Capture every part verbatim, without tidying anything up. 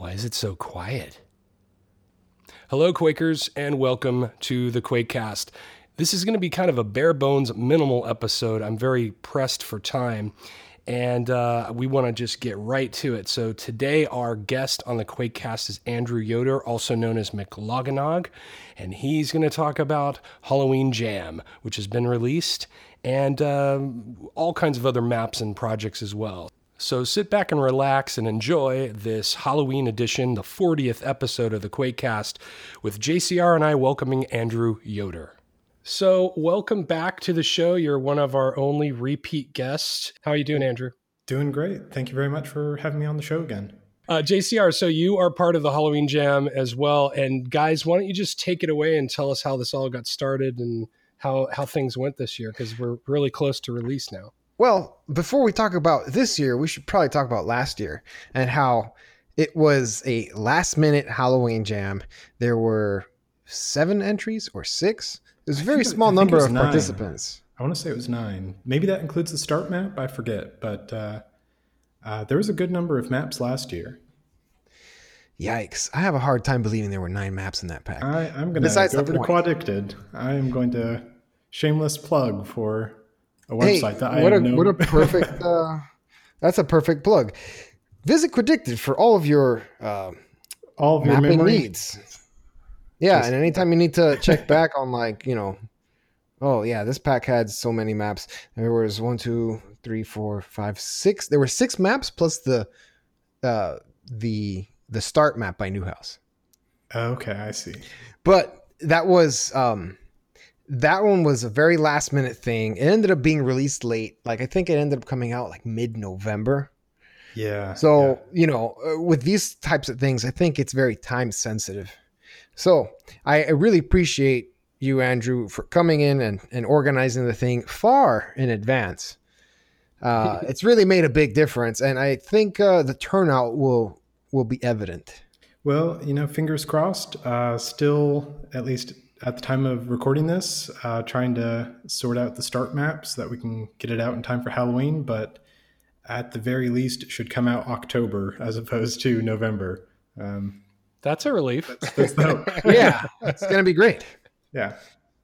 Why is it so quiet? Hello, Quakers, and welcome to the QuakeCast. This is going to be kind of a bare bones, minimal episode. I'm very pressed for time, and uh, we want to just get right to it. So today, our guest on the QuakeCast is Andrew Yoder, also known as McLoganog, and he's going to talk about Halloween Jam, which has been released, and uh, all kinds of other maps and projects as well. So sit back and relax and enjoy this Halloween edition, the fortieth episode of the QuakeCast, with J C R and I welcoming Andrew Yoder. So welcome back to the show. You're one of our only repeat guests. How are you doing, Andrew? Doing great. Thank you very much for having me on the show again. Uh, J C R, so you are part of the Halloween Jam as well. And guys, why don't you just take it away and tell us how this all got started and how, how things went this year, because we're really close to release now. Well, before we talk about this year, we should probably talk about last year and how it was a last minute Halloween Jam. There were seven entries or six. It was a very small number of nine. participants. I want to say it was nine. Maybe that includes the start map. I forget. But uh, uh, there was a good number of maps last year. Yikes. I have a hard time believing there were nine maps in that pack. I, I'm going to go over to Quaddicted. I am going to shameless plug for a website hey, that I what a, know. What a perfect, uh, that's a perfect plug. Visit Quaddicted for all of your uh, all of your mapping memory needs. Yeah, Just, and anytime you need to check back on like, you know, oh yeah, this pack had so many maps. There was one, two, three, four, five, six. There were six maps plus the uh, the the start map by Newhouse. Okay, I see. But that was um, that one was a very last minute thing. It ended up being released late. Like I think it ended up coming out like mid-November. Yeah. So, yeah. you know, with these types of things, I think it's very time sensitive. So I, I really appreciate you, Andrew, for coming in and, and organizing the thing far in advance. Uh, it's really made a big difference. And I think uh, the turnout will will be evident. Well, you know, fingers crossed, uh, still, at least at the time of recording this, uh, trying to sort out the start map so that we can get it out in time for Halloween. But at the very least, it should come out October as opposed to November. Um, That's a relief. That's, that's the hope. Yeah, it's going to be great. Yeah.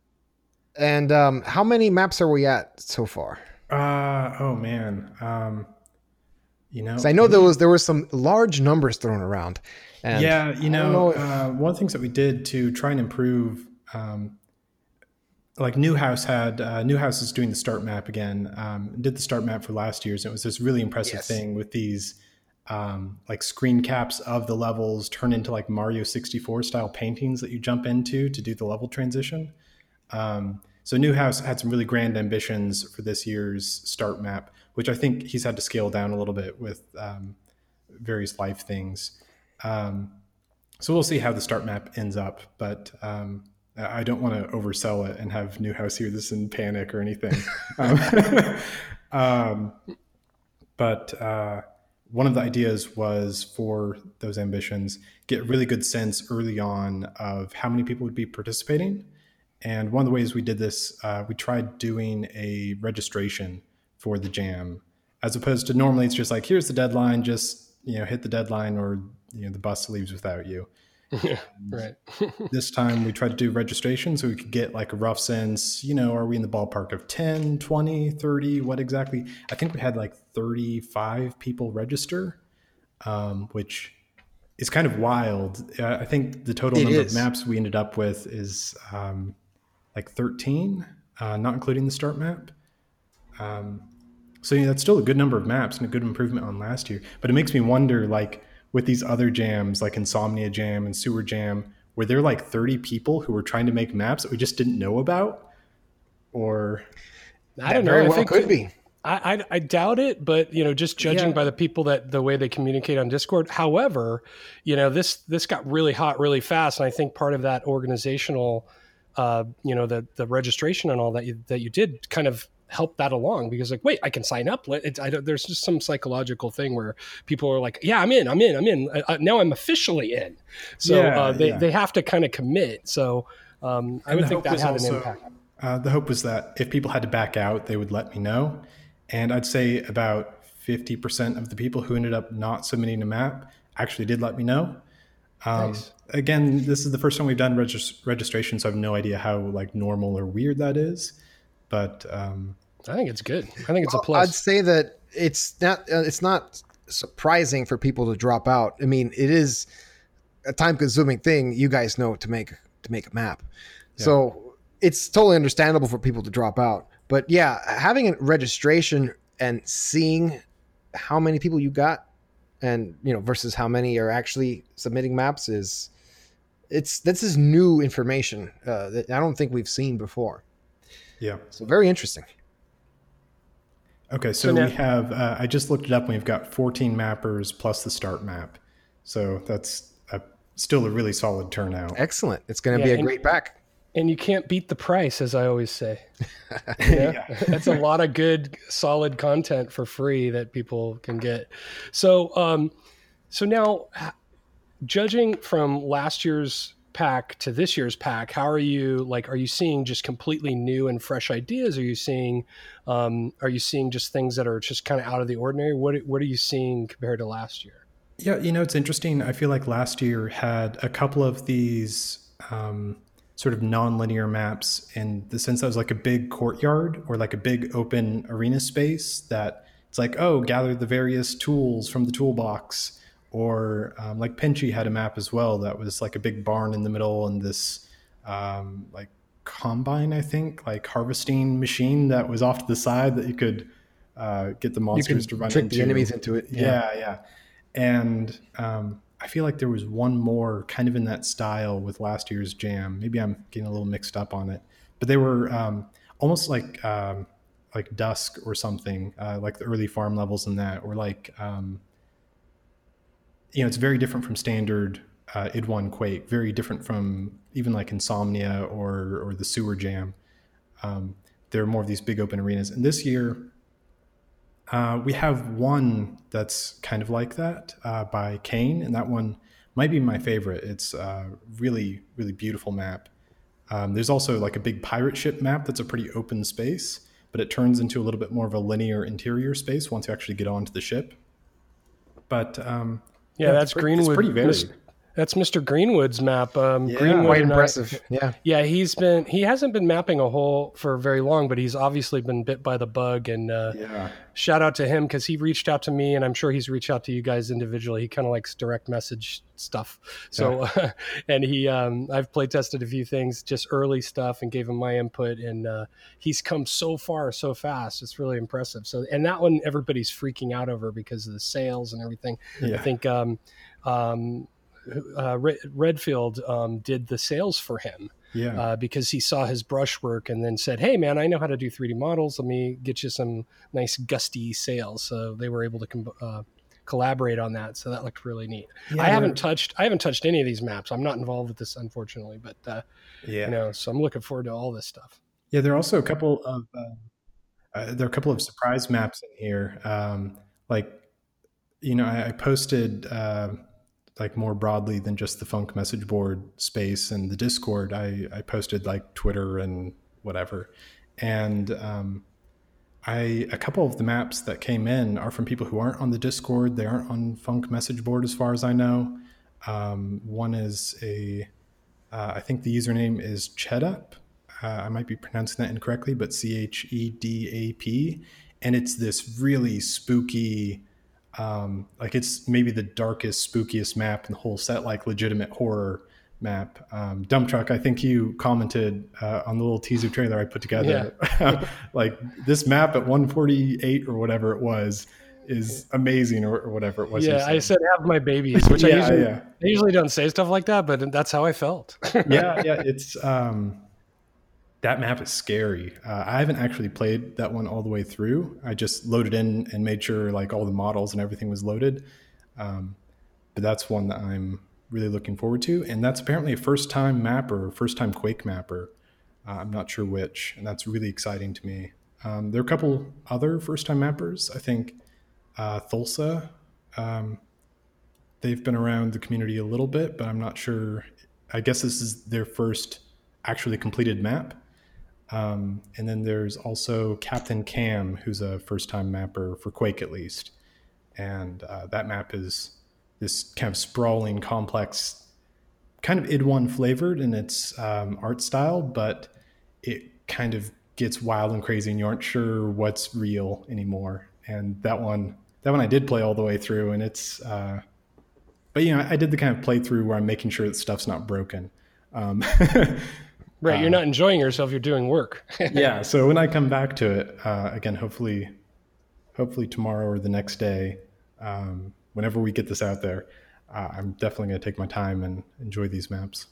And um, how many maps are we at so far? Uh, oh, man. Um, you know, I know there was there were some large numbers thrown around. And yeah, you know, know if... uh, one of the things that we did to try and improve, um, like Newhouse had, uh, Newhouse is doing the start map again, um, did the start map for last year's. And it was this really impressive yes. thing with these um, like screen caps of the levels turn into like Mario sixty-four style paintings that you jump into to do the level transition. Um, so Newhouse had some really grand ambitions for this year's start map, which I think he's had to scale down a little bit with um, various life things. Um, so we'll see how the start map ends up, but um, I don't want to oversell it and have Newhouse hear this in panic or anything. um, um, but uh, one of the ideas was for those ambitions, get a really good sense early on of how many people would be participating. And one of the ways we did this, uh, we tried doing a registration for the jam, as opposed to normally it's just like, here's the deadline, just, you know, hit the deadline or, you know, the bus leaves without you. Yeah, right. This time we tried to do registration so we could get like a rough sense, you know, are we in the ballpark of ten, twenty, thirty, what exactly? I think we had like thirty-five people register, um, which is kind of wild. Uh, I think the total it number is. of maps we ended up with is um, like thirteen, uh, not including the start map. Um, so yeah, that's still a good number of maps and a good improvement on last year. But it makes me wonder, like with these other jams, like Insomnia Jam and Sewer Jam, were there like thirty people who were trying to make maps that we just didn't know about? Or I don't know. Very I well think could be. I, I I doubt it, but you know, just judging Yeah. by the people that the way they communicate on Discord. However, you know, this this got really hot really fast, and I think part of that organizational, uh, you know, the the registration and all that you that you did kind of help that along, because like, wait, I can sign up. Let- It, I don't, there's just some psychological thing where people are like, yeah, I'm in, I'm in, I'm in. Uh, uh, now I'm officially in. So Yeah, uh, they yeah. they have to kind of commit. So um, I And would the think hope that was had also- an impact. Uh, the hope was that if people had to back out, they would let me know. And I'd say about fifty percent of the people who ended up not submitting a map actually did let me know. Um, Nice. Again, this is the first time we've done regis- registration, so I have no idea how like normal or weird that is. But um, I think it's good. I think it's Well, a plus. I'd say that it's not uh, it's not surprising for people to drop out. I mean, it is a time-consuming thing, you guys know, to make to make a map. Yeah. So it's totally understandable for people to drop out. But yeah, having a registration and seeing how many people you got, and you know, versus how many are actually submitting maps is it's this is new information uh, that I don't think we've seen before. Yeah. So very interesting. Okay, so, so now, we have, uh, I just looked it up, and we've got fourteen mappers plus the start map. So that's a, still a really solid turnout. Excellent. It's going to yeah, be a great pack. And you can't beat the price, as I always say. Yeah? Yeah. That's a lot of good, solid content for free that people can get. So, um, so now, judging from last year's pack to this year's pack, how are you, like, are you seeing just completely new and fresh ideas? Are you seeing, um, are you seeing just things that are just kind of out of the ordinary? What, what are you seeing compared to last year? Yeah, you know, it's interesting. I feel like last year had a couple of these um, sort of non-linear maps in the sense that was like a big courtyard or like a big open arena space that it's like, oh, gather the various tools from the toolbox. Or um, like Pinchy had a map as well that was like a big barn in the middle and this um, like combine, I think, like harvesting machine that was off to the side that you could uh, get the monsters to run trick into. the enemies into it. Yeah, yeah. yeah. And um, I feel like there was one more kind of in that style with last year's jam. Maybe I'm getting a little mixed up on it, but they were um, almost like um, like Dusk or something, uh, like the early farm levels in that, or like. Um, You know, it's very different from standard uh, I D one Quake, very different from even like Insomnia or or the Sewer Jam. Um, there are more of these big open arenas. And this year, uh, we have one that's kind of like that uh, by Kane, and that one might be my favorite. It's a really, really beautiful map. Um, there's also like a big pirate ship map that's a pretty open space, but it turns into a little bit more of a linear interior space once you actually get onto the ship. But um, Yeah, yeah, that's pretty, Greenwood. It's pretty varied. That's Mister Greenwood's map. Um, Yeah. Greenwood Quite and I- impressive. Yeah. yeah, he's been he hasn't been mapping a hole for very long, but he's obviously been bit by the bug. And uh, Yeah. shout out to him because he reached out to me, and I'm sure he's reached out to you guys individually. He kind of likes direct message stuff. So, uh, and he um, I've play tested a few things, just early stuff, and gave him my input. And uh, he's come so far so fast. It's really impressive. So, and that one everybody's freaking out over because of the sales and everything. Yeah. I think. Um, um, Uh, Redfield um, did the sales for him Yeah. uh, because he saw his brushwork and then said, hey, man, I know how to do three D models. Let me get you some nice gusty sales. So they were able to com- uh, collaborate on that. So that looked really neat. Yeah, I haven't they're- touched I haven't touched any of these maps. I'm not involved with this, unfortunately, but uh, Yeah. you know, so I'm looking forward to all this stuff. Yeah, there are also a couple of uh, uh, there are a couple of surprise maps in here. Um, like, you know, I, I posted uh, like more broadly than just the Funk message board space and the Discord. I, I posted like Twitter and whatever, and um, I a couple of the maps that came in are from people who aren't on the Discord. They aren't on Funk message board as far as I know. Um, one is a uh, I think the username is Chedup. Uh, I might be pronouncing that incorrectly, but C H E D A P. And it's this really spooky, um, like it's maybe the darkest, spookiest map in the whole set, like legitimate horror map. Um, Dump Truck, I think you commented uh, on the little teaser trailer I put together. Yeah. Like this map at one forty-eight or whatever it was is amazing, or, or whatever it was. Yeah, I said have my babies, which yeah, I usually, yeah. I usually don't say stuff like that, but that's how I felt. yeah, yeah, it's um, that map is scary. Uh, I haven't actually played that one all the way through. I just loaded in and made sure like all the models and everything was loaded. Um, but that's one that I'm really looking forward to, and that's apparently a first-time mapper, first-time Quake mapper. Uh, I'm not sure which, and that's really exciting to me. Um, there are a couple other first-time mappers. I think uh, Thulsa. Um, they've been around the community a little bit, but I'm not sure. I guess this is their first actually completed map. Um, and then there's also Captain Cam, who's a first-time mapper for Quake, at least. And uh, that map is this kind of sprawling, complex, kind of id one flavored in its um, art style, but it kind of gets wild and crazy, and you aren't sure what's real anymore. And that one, that one I did play all the way through, and it's, uh, but you know, I did the kind of playthrough where I'm making sure that stuff's not broken. Um, right, you're not enjoying yourself; you're doing work. Yeah. So when I come back to it uh, again, hopefully, hopefully tomorrow or the next day, um, whenever we get this out there, uh, I'm definitely going to take my time and enjoy these maps.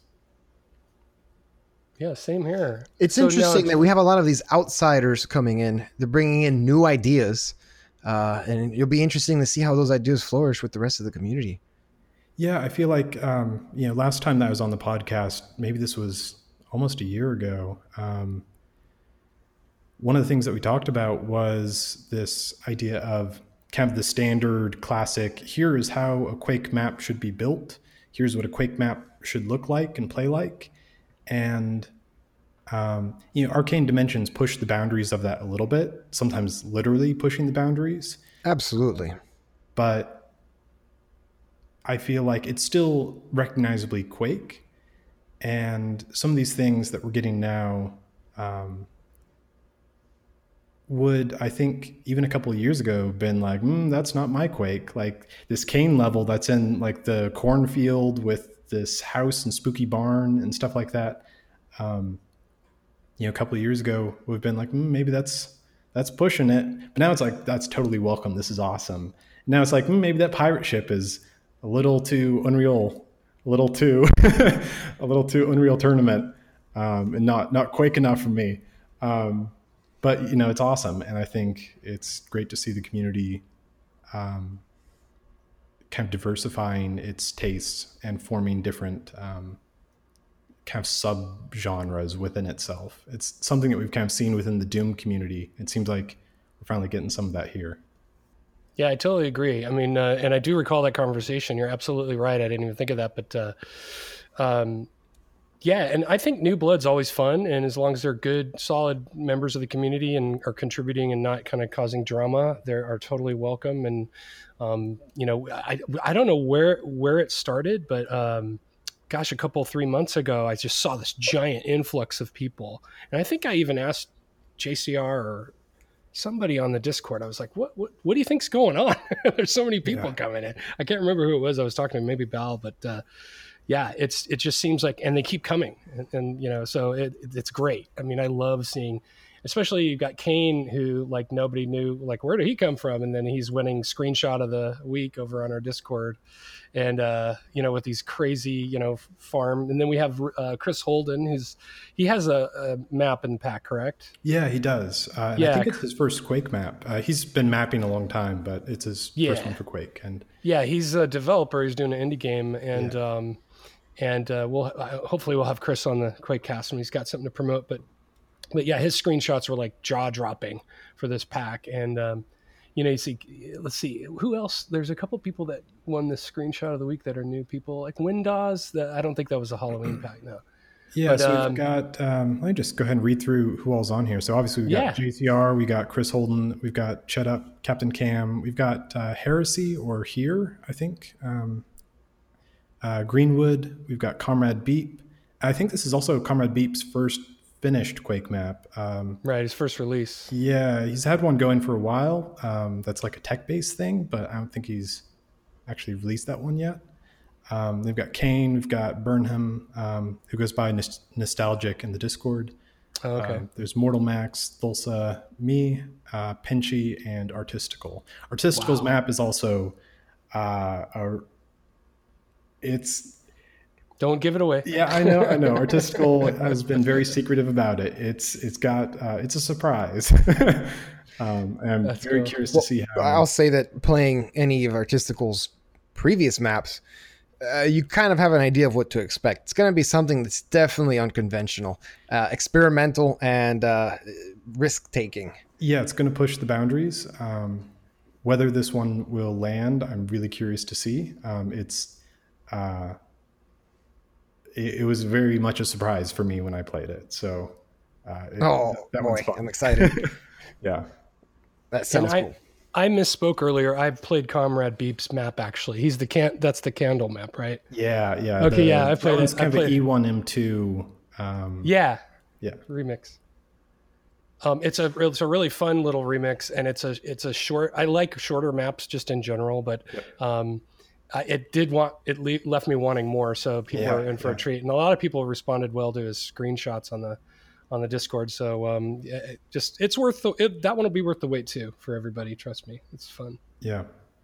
Yeah, same here. It's So interesting now- that we have a lot of these outsiders coming in. They're bringing in new ideas, uh, and it'll be interesting to see how those ideas flourish with the rest of the community. Yeah, I feel like, um, you know, last time that I was on the podcast, maybe this was almost a year ago. Um, one of the things that we talked about was this idea of kind of the standard classic, here is how a Quake map should be built. Here's what a Quake map should look like and play like. And, um, you know, Arcane Dimensions push the boundaries of that a little bit, sometimes literally pushing the boundaries. Absolutely. But I feel like it's still recognizably Quake. And some of these things that we're getting now um, would, I think, even a couple of years ago, been like, mm, that's not my Quake. Like this Kane level that's in like the cornfield with this house and spooky barn and stuff like that. Um, you know, a couple of years ago, we've been like, mm, maybe that's that's pushing it. But now it's like, that's totally welcome. This is awesome. Now it's like, mm, maybe that pirate ship is a little too Unreal, a little too, a little too Unreal Tournament, um, and not not Quake enough for me. Um, but you know, it's awesome, and I think it's great to see the community um, kind of diversifying its tastes and forming different um, kind of sub-genres within itself. It's something that we've kind of seen within the Doom community. It seems like we're finally getting some of that here. Yeah, I totally agree. I mean, uh, and I do recall that conversation. You're absolutely right. I didn't even think of that, but uh, um, yeah, and I think new blood's always fun, and as long as they're good, solid members of the community and are contributing and not kind of causing drama, they are totally welcome. And um, you know, I I don't know where where it started, but um, gosh, a couple three months ago, I just saw this giant influx of people, and I think I even asked J C R or somebody on the Discord. I was like, what, what, what do you think's going on? There's so many people yeah. coming in. I can't remember who it was I was talking to, maybe Bal, but uh, yeah, it's, it just seems like, and they keep coming and, and you know, so it, it's great. I mean, I love seeing, especially you've got Kane, who like nobody knew, like, where did he come from? And then he's winning screenshot of the week over on our Discord. And, uh, you know, with these crazy, you know, farm. And then we have uh, Chris Holden, who's, he has a, a map in the pack, correct? Yeah, he does. Uh, and yeah. I think it's his first Quake map. Uh, he's been mapping a long time, but it's his yeah. first one for Quake. And yeah, he's a developer. He's doing an indie game. And, yeah. um, and uh, we'll, uh, hopefully we'll have Chris on the Quake cast when he's got something to promote. But, but yeah, his screenshots were like jaw dropping for this pack. And, um, you know, you see, let's see, who else? There's a couple people that won this screenshot of the week that are new people, like Windows. That I don't think that was a Halloween pack, no. Yeah, but, so um, we've got, um, let me just go ahead and read through who all's on here. So obviously we've got yeah. J C R, we got Chris Holden, we've got Chet Up, Captain Cam, we've got uh, Heresy or Here, I think. Um, uh, Greenwood, we've got Comrade Beep. I think this is also Comrade Beep's first finished Quake map. Um, right, his first release. Yeah, he's had one going for a while. Um, that's like a tech-based thing, but I don't think he's actually released that one yet. Um, they've got Kane, we've got Burnham, um, who goes by Nost- Nostalgic in the Discord. Oh, okay. Um, there's Mortal Max, Thulsa, me, uh, Pinchy, and Artistical. Artistical's wow. map is also, uh, a, it's... Don't give it away. Yeah, I know, I know. Artistical has been very secretive about it. It's it's got uh, it's a surprise. um, and I'm That's very cool. curious well, to see how. I'll say that playing any of Artistical's previous maps, uh, you kind of have an idea of what to expect. It's going to be something that's definitely unconventional, uh, experimental, and uh, risk taking. Yeah, it's going to push the boundaries. Um, whether this one will land, I'm really curious to see. Um, it's. Uh, It was very much a surprise for me when I played it. So, uh, it, oh that boy, one's fun. I'm excited. yeah, that sounds I, cool. I misspoke earlier. I played Comrade Beep's map actually. He's the can. That's the candle map, right? Yeah, yeah. Okay, the, yeah. I played It's it. kind I of played an E one M two. Um, Yeah. Yeah. Remix. Um, it's a it's a really fun little remix, and it's a it's a short. I like shorter maps just in general, but um, I, it did want it le- left me wanting more. So people Yeah, are in for yeah. a treat, and a lot of people responded well to his screenshots on the on the Discord. So um, yeah, it just it's worth the, it, that one will be worth the wait too for everybody. Trust me, it's fun. Yeah.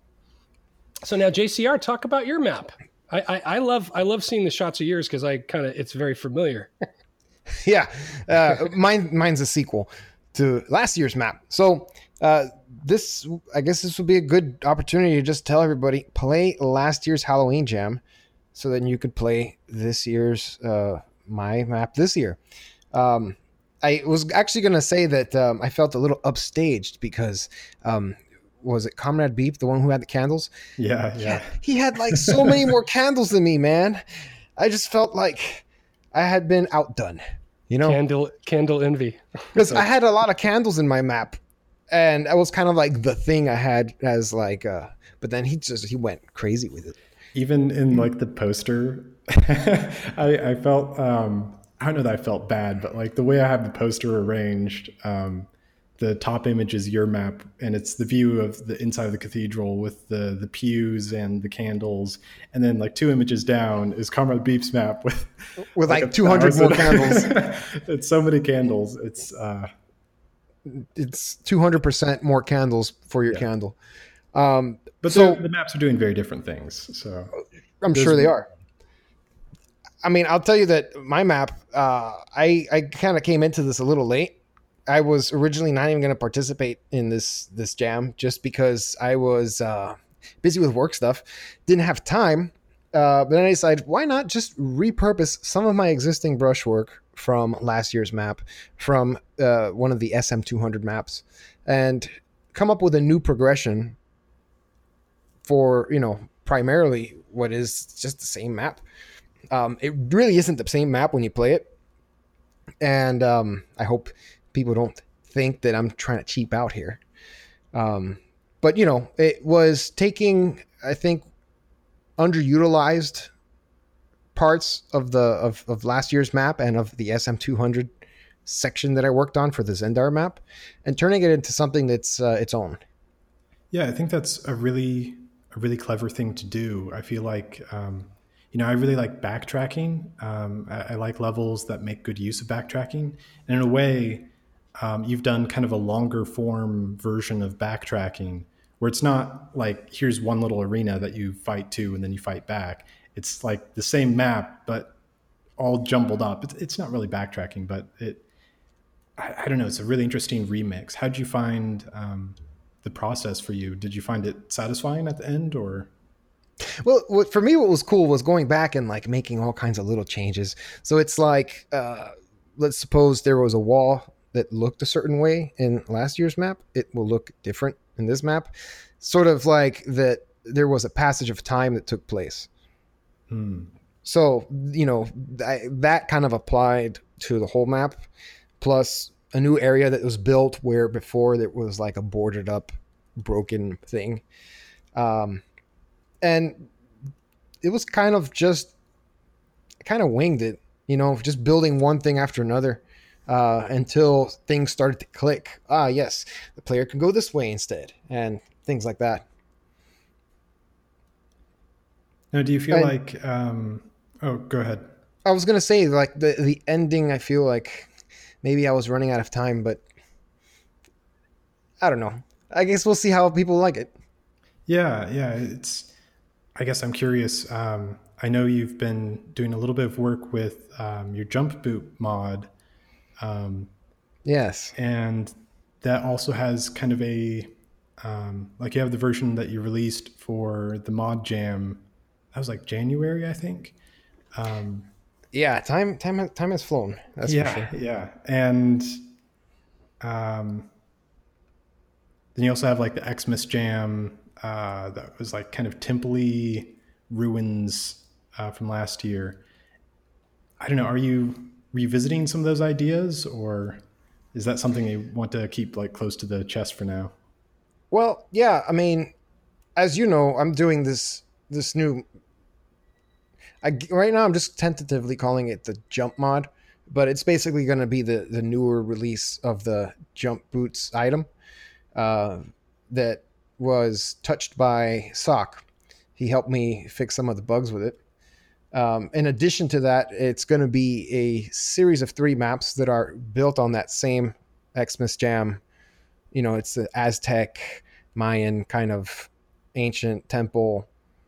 So now J C R, talk about your map. I, I, I love I love seeing the shots of yours because I kind of it's very familiar. Yeah, uh, mine mine's a sequel to last year's map. So uh, this, I guess, this would be a good opportunity to just tell everybody play last year's Halloween Jam, so then you could play this year's uh, my map this year. Um, I was actually going to say that um, I felt a little upstaged because um, was it Comrade Beep, the one who had the candles? Yeah, yeah. Yeah, he had like so many more candles than me, man. I just felt like I had been outdone, you know? Candle candle envy. Because I had a lot of candles in my map, and that was kind of like the thing I had as like, uh, but then he just, he went crazy with it. Even in like the poster, I, I felt, um, I don't know that I felt bad, but like the way I have the poster arranged, um, the top image is your map, and it's the view of the inside of the cathedral with the the pews and the candles, and then like two images down is Comrade Beep's map with with like, like two hundred more candles. It's so many candles. It's uh, it's two hundred percent more candles for your yeah. candle. Um, but so the maps are doing very different things. So I'm sure they are. I mean, I'll tell you that my map, uh, I I kind of came into this a little late. I was originally not even going to participate in this this jam just because I was uh, busy with work stuff, didn't have time. Uh, but then I decided, why not just repurpose some of my existing brushwork from last year's map, from uh, one of the S M two hundred maps, and come up with a new progression for, you know, primarily what is just the same map. Um, it really isn't the same map when you play it. And um, I hope people don't think that I'm trying to cheap out here. Um, but, you know, it was taking, I think, underutilized parts of the of, of last year's map and of the S M two hundred section that I worked on for the Zendar map and turning it into something that's uh, its own. Yeah, I think that's a really a really clever thing to do. I feel like, um, you know, I really like backtracking. Um, I, I like levels that make good use of backtracking. And in a way, um, you've done kind of a longer form version of backtracking where it's not like, here's one little arena that you fight to and then you fight back. It's like the same map, but all jumbled up. It's, it's not really backtracking, but it, I, I don't know. It's a really interesting remix. How'd you find um, the process for you? Did you find it satisfying at the end, or? Well, what, for me, what was cool was going back and like making all kinds of little changes. So it's like, uh, let's suppose there was a wall that looked a certain way in last year's map. It will look different in this map. Sort of like that there was a passage of time that took place. Hmm. So, you know, th- that kind of applied to the whole map, plus a new area that was built where before there was like a boarded up, broken thing. Um, and it was kind of just, kind of winged it, you know, just building one thing after another uh, until things started to click. Ah, yes, the player can go this way instead, and things like that. Now, do you feel and, like, um, oh, go ahead. I was going to say, like, the, the ending, I feel like maybe I was running out of time, but I don't know. I guess we'll see how people like it. Yeah, yeah. It's, I guess I'm curious. Um, I know you've been doing a little bit of work with um, your Jump Boot mod. Um, yes. And that also has kind of a, um, like you have the version that you released for the Mod Jam. That was like January, I think. Um, yeah, time time time has flown. That's yeah, for sure. Yeah, and um, then you also have like the Xmas Jam uh, that was like kind of temple-y ruins uh, from last year. I don't know. Are you revisiting some of those ideas, or is that something you want to keep like close to the chest for now? Well, yeah, I mean, as you know, I'm doing this this new. I, right now, I'm just tentatively calling it the Jump mod, but it's basically going to be the the newer release of the Jump Boots item uh, that was touched by Sock. He helped me fix some of the bugs with it. Um, in addition to that, it's going to be a series of three maps that are built on that same Xmas Jam. You know, it's the Aztec, Mayan kind of ancient temple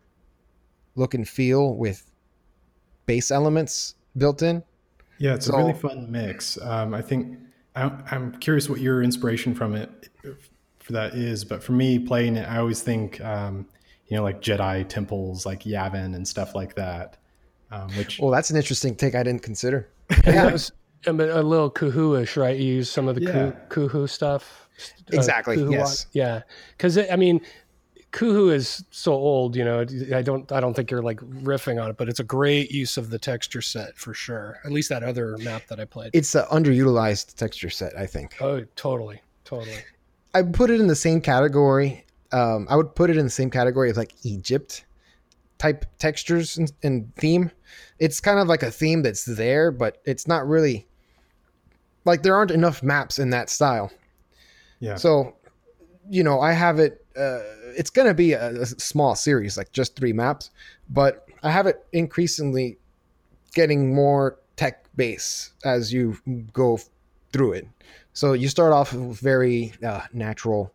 look and feel with base elements built in. Yeah, it's So- a really fun mix. Um, I think I, I'm curious what your inspiration from it for that is, but for me playing it, I always think, um, you know, like Jedi temples, like Yavin and stuff like that. Um, which Well, that's an interesting take I didn't consider. And that was a, a little Kuhu-ish, right? You use some of the Yeah. Ku- Kuhu stuff. uh, Exactly, Kuhu yes. wa- Yeah, because I mean, Kuhu is so old. You know, I don't. I don't think you're like riffing on it, but it's a great use of the texture set for sure. At least that other map that I played. It's an underutilized texture set, I think. Oh, totally, totally. I put it in the same category. Um, I would put it in the same category of like Egypt type textures and, and theme. It's kind of like a theme that's there, but it's not really like there aren't enough maps in that style. yeah, So, you know, I have it. Uh, it's going to be a, a small series, like just three maps, but I have it increasingly getting more tech base as you go through it. So you start off with very uh, natural,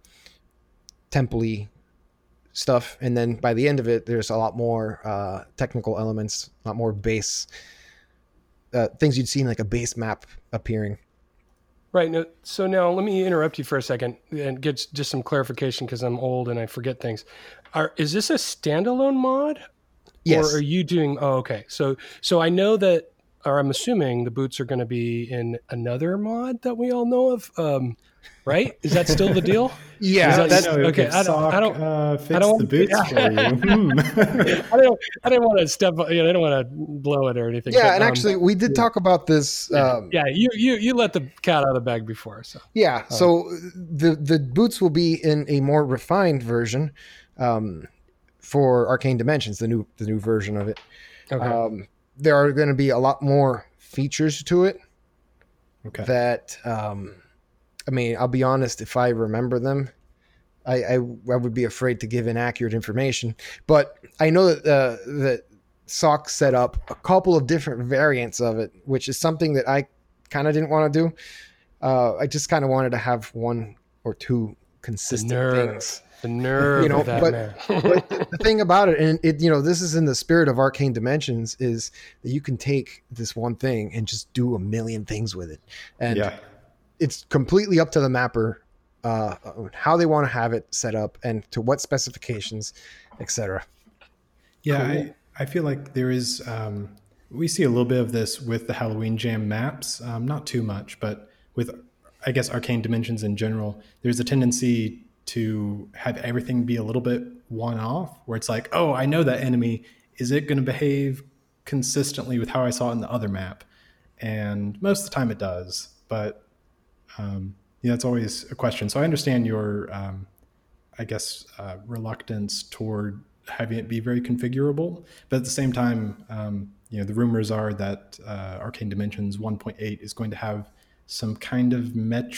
temple-y stuff, and then by the end of it, there's a lot more uh, technical elements, a lot more base uh, things you'd see in like a base map appearing. Right. No, so now let me interrupt you for a second and get just some clarification because I'm old and I forget things. Are is this a standalone mod? Yes. Or are you doing? Oh, okay. So so I know that, or I'm assuming the boots are going to be in another mod that we all know of. Um, right? Is that still the deal? Yeah, Is that- that's, you know, okay, if I don't- Sock, I don't- uh, fits I don't the want- boots yeah. for you. Hmm. I don't. I didn't want to step. You know, I don't want to blow it or anything. yeah, but, and um, actually, we did talk about this. Um, yeah, you you you let the cat out of the bag before. So Yeah, so the the boots will be in a more refined version um, for Arcane Dimensions, the new the new version of it. okay. Um, there are going to be a lot more features to it Okay. that um, I mean, I'll be honest, if I remember them, I, I I would be afraid to give inaccurate information. But I know that uh, that Sock set up a couple of different variants of it, which is something that I kind of didn't want to do. Uh, I just kind of wanted to have one or two consistent nerve. things. the nerve you know, of that but- man. But the thing about it, and it, you know, this is in the spirit of Arcane Dimensions, is that you can take this one thing and just do a million things with it, and Yeah. it's completely up to the mapper uh, on how they want to have it set up and to what specifications, et cetera. Yeah, Cool. I, I feel like there is, um, we see a little bit of this with the Halloween Jam maps, um, not too much, but with, I guess, Arcane Dimensions in general, there's a tendency to have everything be a little bit one off, where it's like, oh, I know that enemy. Is it going to behave consistently with how I saw it in the other map? And most of the time it does, but um, yeah, it's always a question. So I understand your, um, I guess, uh, reluctance toward having it be very configurable, but at the same time, um, you know, the rumors are that uh, Arcane Dimensions one point eight is going to have some kind of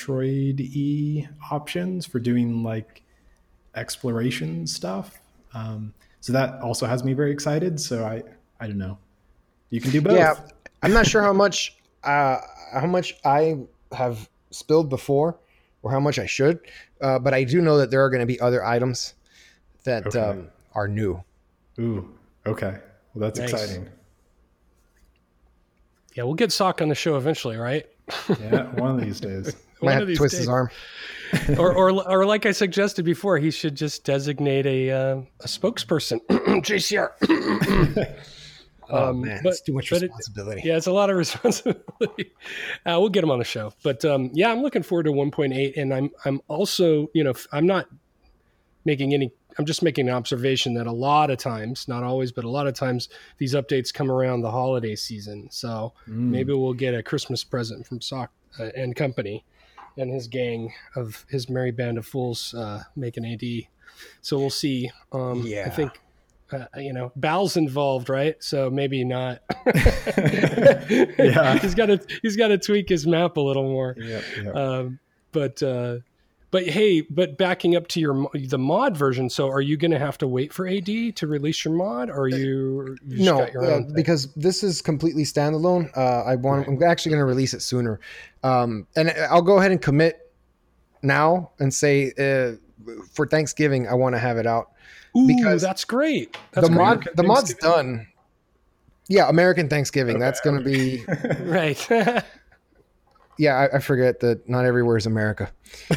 Metroid-y options for doing like exploration stuff. Um, so that also has me very excited. So I, I don't know. You can do both. Yeah, I'm not sure how much uh, how much I have spilled before, or how much I should, uh, but I do know that there are going to be other items that Okay. um, are new. Ooh. Okay. Well, that's Nice. exciting. Yeah, we'll get Sock on the show eventually, right? Yeah. One of these days. Might One have of to these twist days. his arm. or, or, or like I suggested before, he should just designate a uh, a spokesperson. J C R. Oh Um, man, but- it's too much but it- responsibility. Yeah, it's a lot of responsibility. Uh, we'll get him on the show, but um, yeah, I'm looking forward to one point eight, and I'm I'm also, you know, I'm not making any. I'm just making an observation that a lot of times, not always, but a lot of times, these updates come around the holiday season. So Mm. maybe we'll get a Christmas present from Sock uh, and company and his gang of his merry band of fools uh, making A D. So we'll see. Um, Yeah. I think, uh, you know, Bal's involved, right? So maybe not. Yeah. he's got to he's got to tweak his map a little more. Yep, yep. Um, but uh, but hey, but backing up to your mo- the mod version. So are you going to have to wait for A D to release your mod, or you, you just No, got your uh, own thing? because this is completely standalone. Uh, I want. I'm actually going to release it sooner, um, and I'll go ahead and commit now and say uh, for Thanksgiving I want to have it out. Ooh, because that's great. That's the great. mod, the mod's done. Yeah, American Thanksgiving. Okay, That's going to be. Right. Yeah, I, I forget that not everywhere is America. So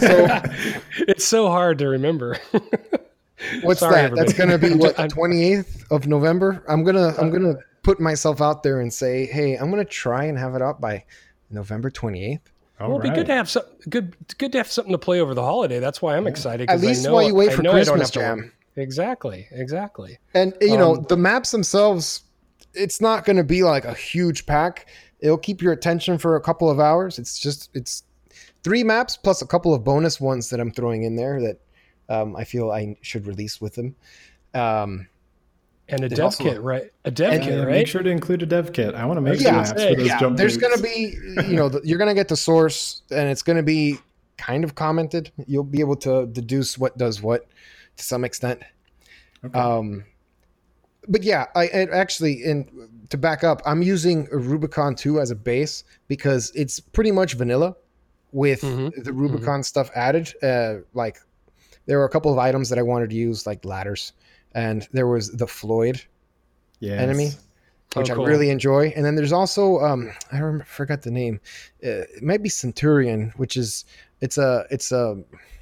It's so hard to remember. what's Sorry, that? everybody. That's going to be I'm what just- I'm- twenty-eighth of November. I'm gonna I'm gonna put myself out there and say, hey, I'm gonna try and have it out by November twenty-eighth. All Well, it'd be right. good to have some good good to have something to play over the holiday. That's why I'm excited. At 'cause I least know- while you wait I for know I don't Christmas have to Jam. worry. Exactly. Exactly. And you know, Um, the maps themselves, it's not going to be like a huge pack. It'll keep your attention for a couple of hours. It's just it's three maps plus a couple of bonus ones that I'm throwing in there that um, I feel I should release with them. Um, And a There's dev also- kit, right? A dev And- kit, Yeah, right? make sure to include a dev kit. I want to make was some gonna maps say, for those yeah, jump there's boots. going to be, you know, the, you're going to get the source, and it's going to be kind of commented. You'll be able to deduce what does what to some extent. Okay. Um, but yeah, I and actually, and to back up, I'm using a Rubicon two as a base because it's pretty much vanilla with Mhm, the Rubicon stuff added. Uh, like there were a couple of items that I wanted to use, like ladders, and there was the Floyd Yes. enemy, which Oh, cool. I really enjoy. And then there's also um, I remember, forgot the name. Uh, it might be Centurion, which is it's a it's a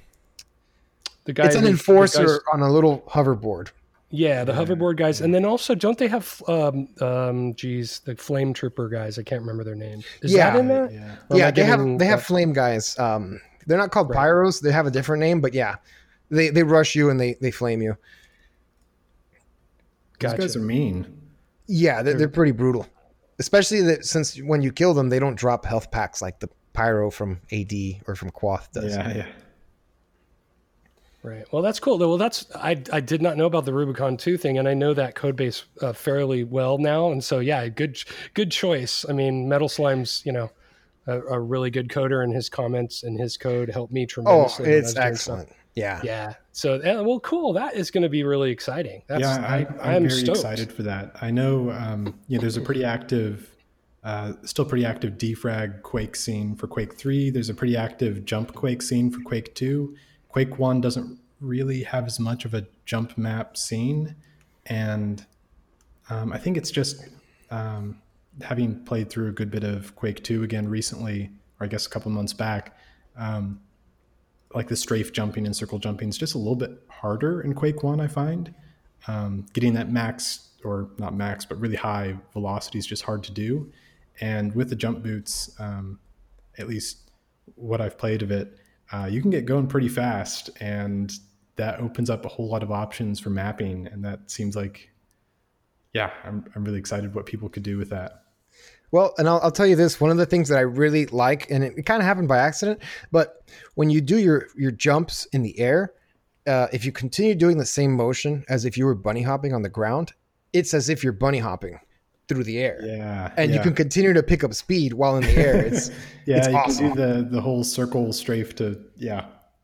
The guy it's an who- the enforcer guys- on a little hoverboard. yeah, the hoverboard guys, and then also don't they have um um geez the flame trooper guys? I can't remember their name. Is Yeah. that in there? Yeah. Or am Yeah, I they have getting they have that- flame guys. Um, they're not called Right. pyros. They have a different name, but yeah, they they rush you and they they flame you. These Gotcha. guys are mean. Yeah, they're, they're pretty brutal. Especially that since when you kill them, they don't drop health packs like the pyro from A D or from Quoth does. Yeah, yeah. Right. Well, that's cool. Well, that's I I did not know about the Rubicon two thing, and I know that code base uh, fairly well now, and so yeah, good good choice. I mean, Metal Slime's you know a, a really good coder, and his comments and his code helped me Oh, tremendously. when I it's was doing excellent. stuff. Yeah. Yeah. So uh, well, cool. That is going to be really exciting. That's, yeah, I, I, I'm am very stoked. excited for that. I know, um, you know, there's a pretty active, uh, still pretty active defrag Quake scene for Quake three. There's a pretty active jump Quake scene for Quake two. Quake one doesn't really have as much of a jump map scene, and um, I think it's just um, having played through a good bit of Quake two again recently, or I guess a couple months back. Um, like the strafe jumping and circle jumping is just a little bit harder in Quake one, I find. Um, getting that max, or not max, but really high velocity is just hard to do. And with the jump boots, um, at least what I've played of it, uh, you can get going pretty fast, and that opens up a whole lot of options for mapping. And that seems like, yeah, I'm, I'm really excited what people could do with that. Well, and I'll, I'll tell you this, one of the things that I really like, and it, it kind of happened by accident, but when you do your, your jumps in the air, uh, if you continue doing the same motion as if you were bunny hopping on the ground, it's as if you're bunny hopping through the air. Yeah. And you yeah. can continue to pick up speed while in the air. It's yeah, it's you awesome. can do the, the whole circle strafe to, yeah.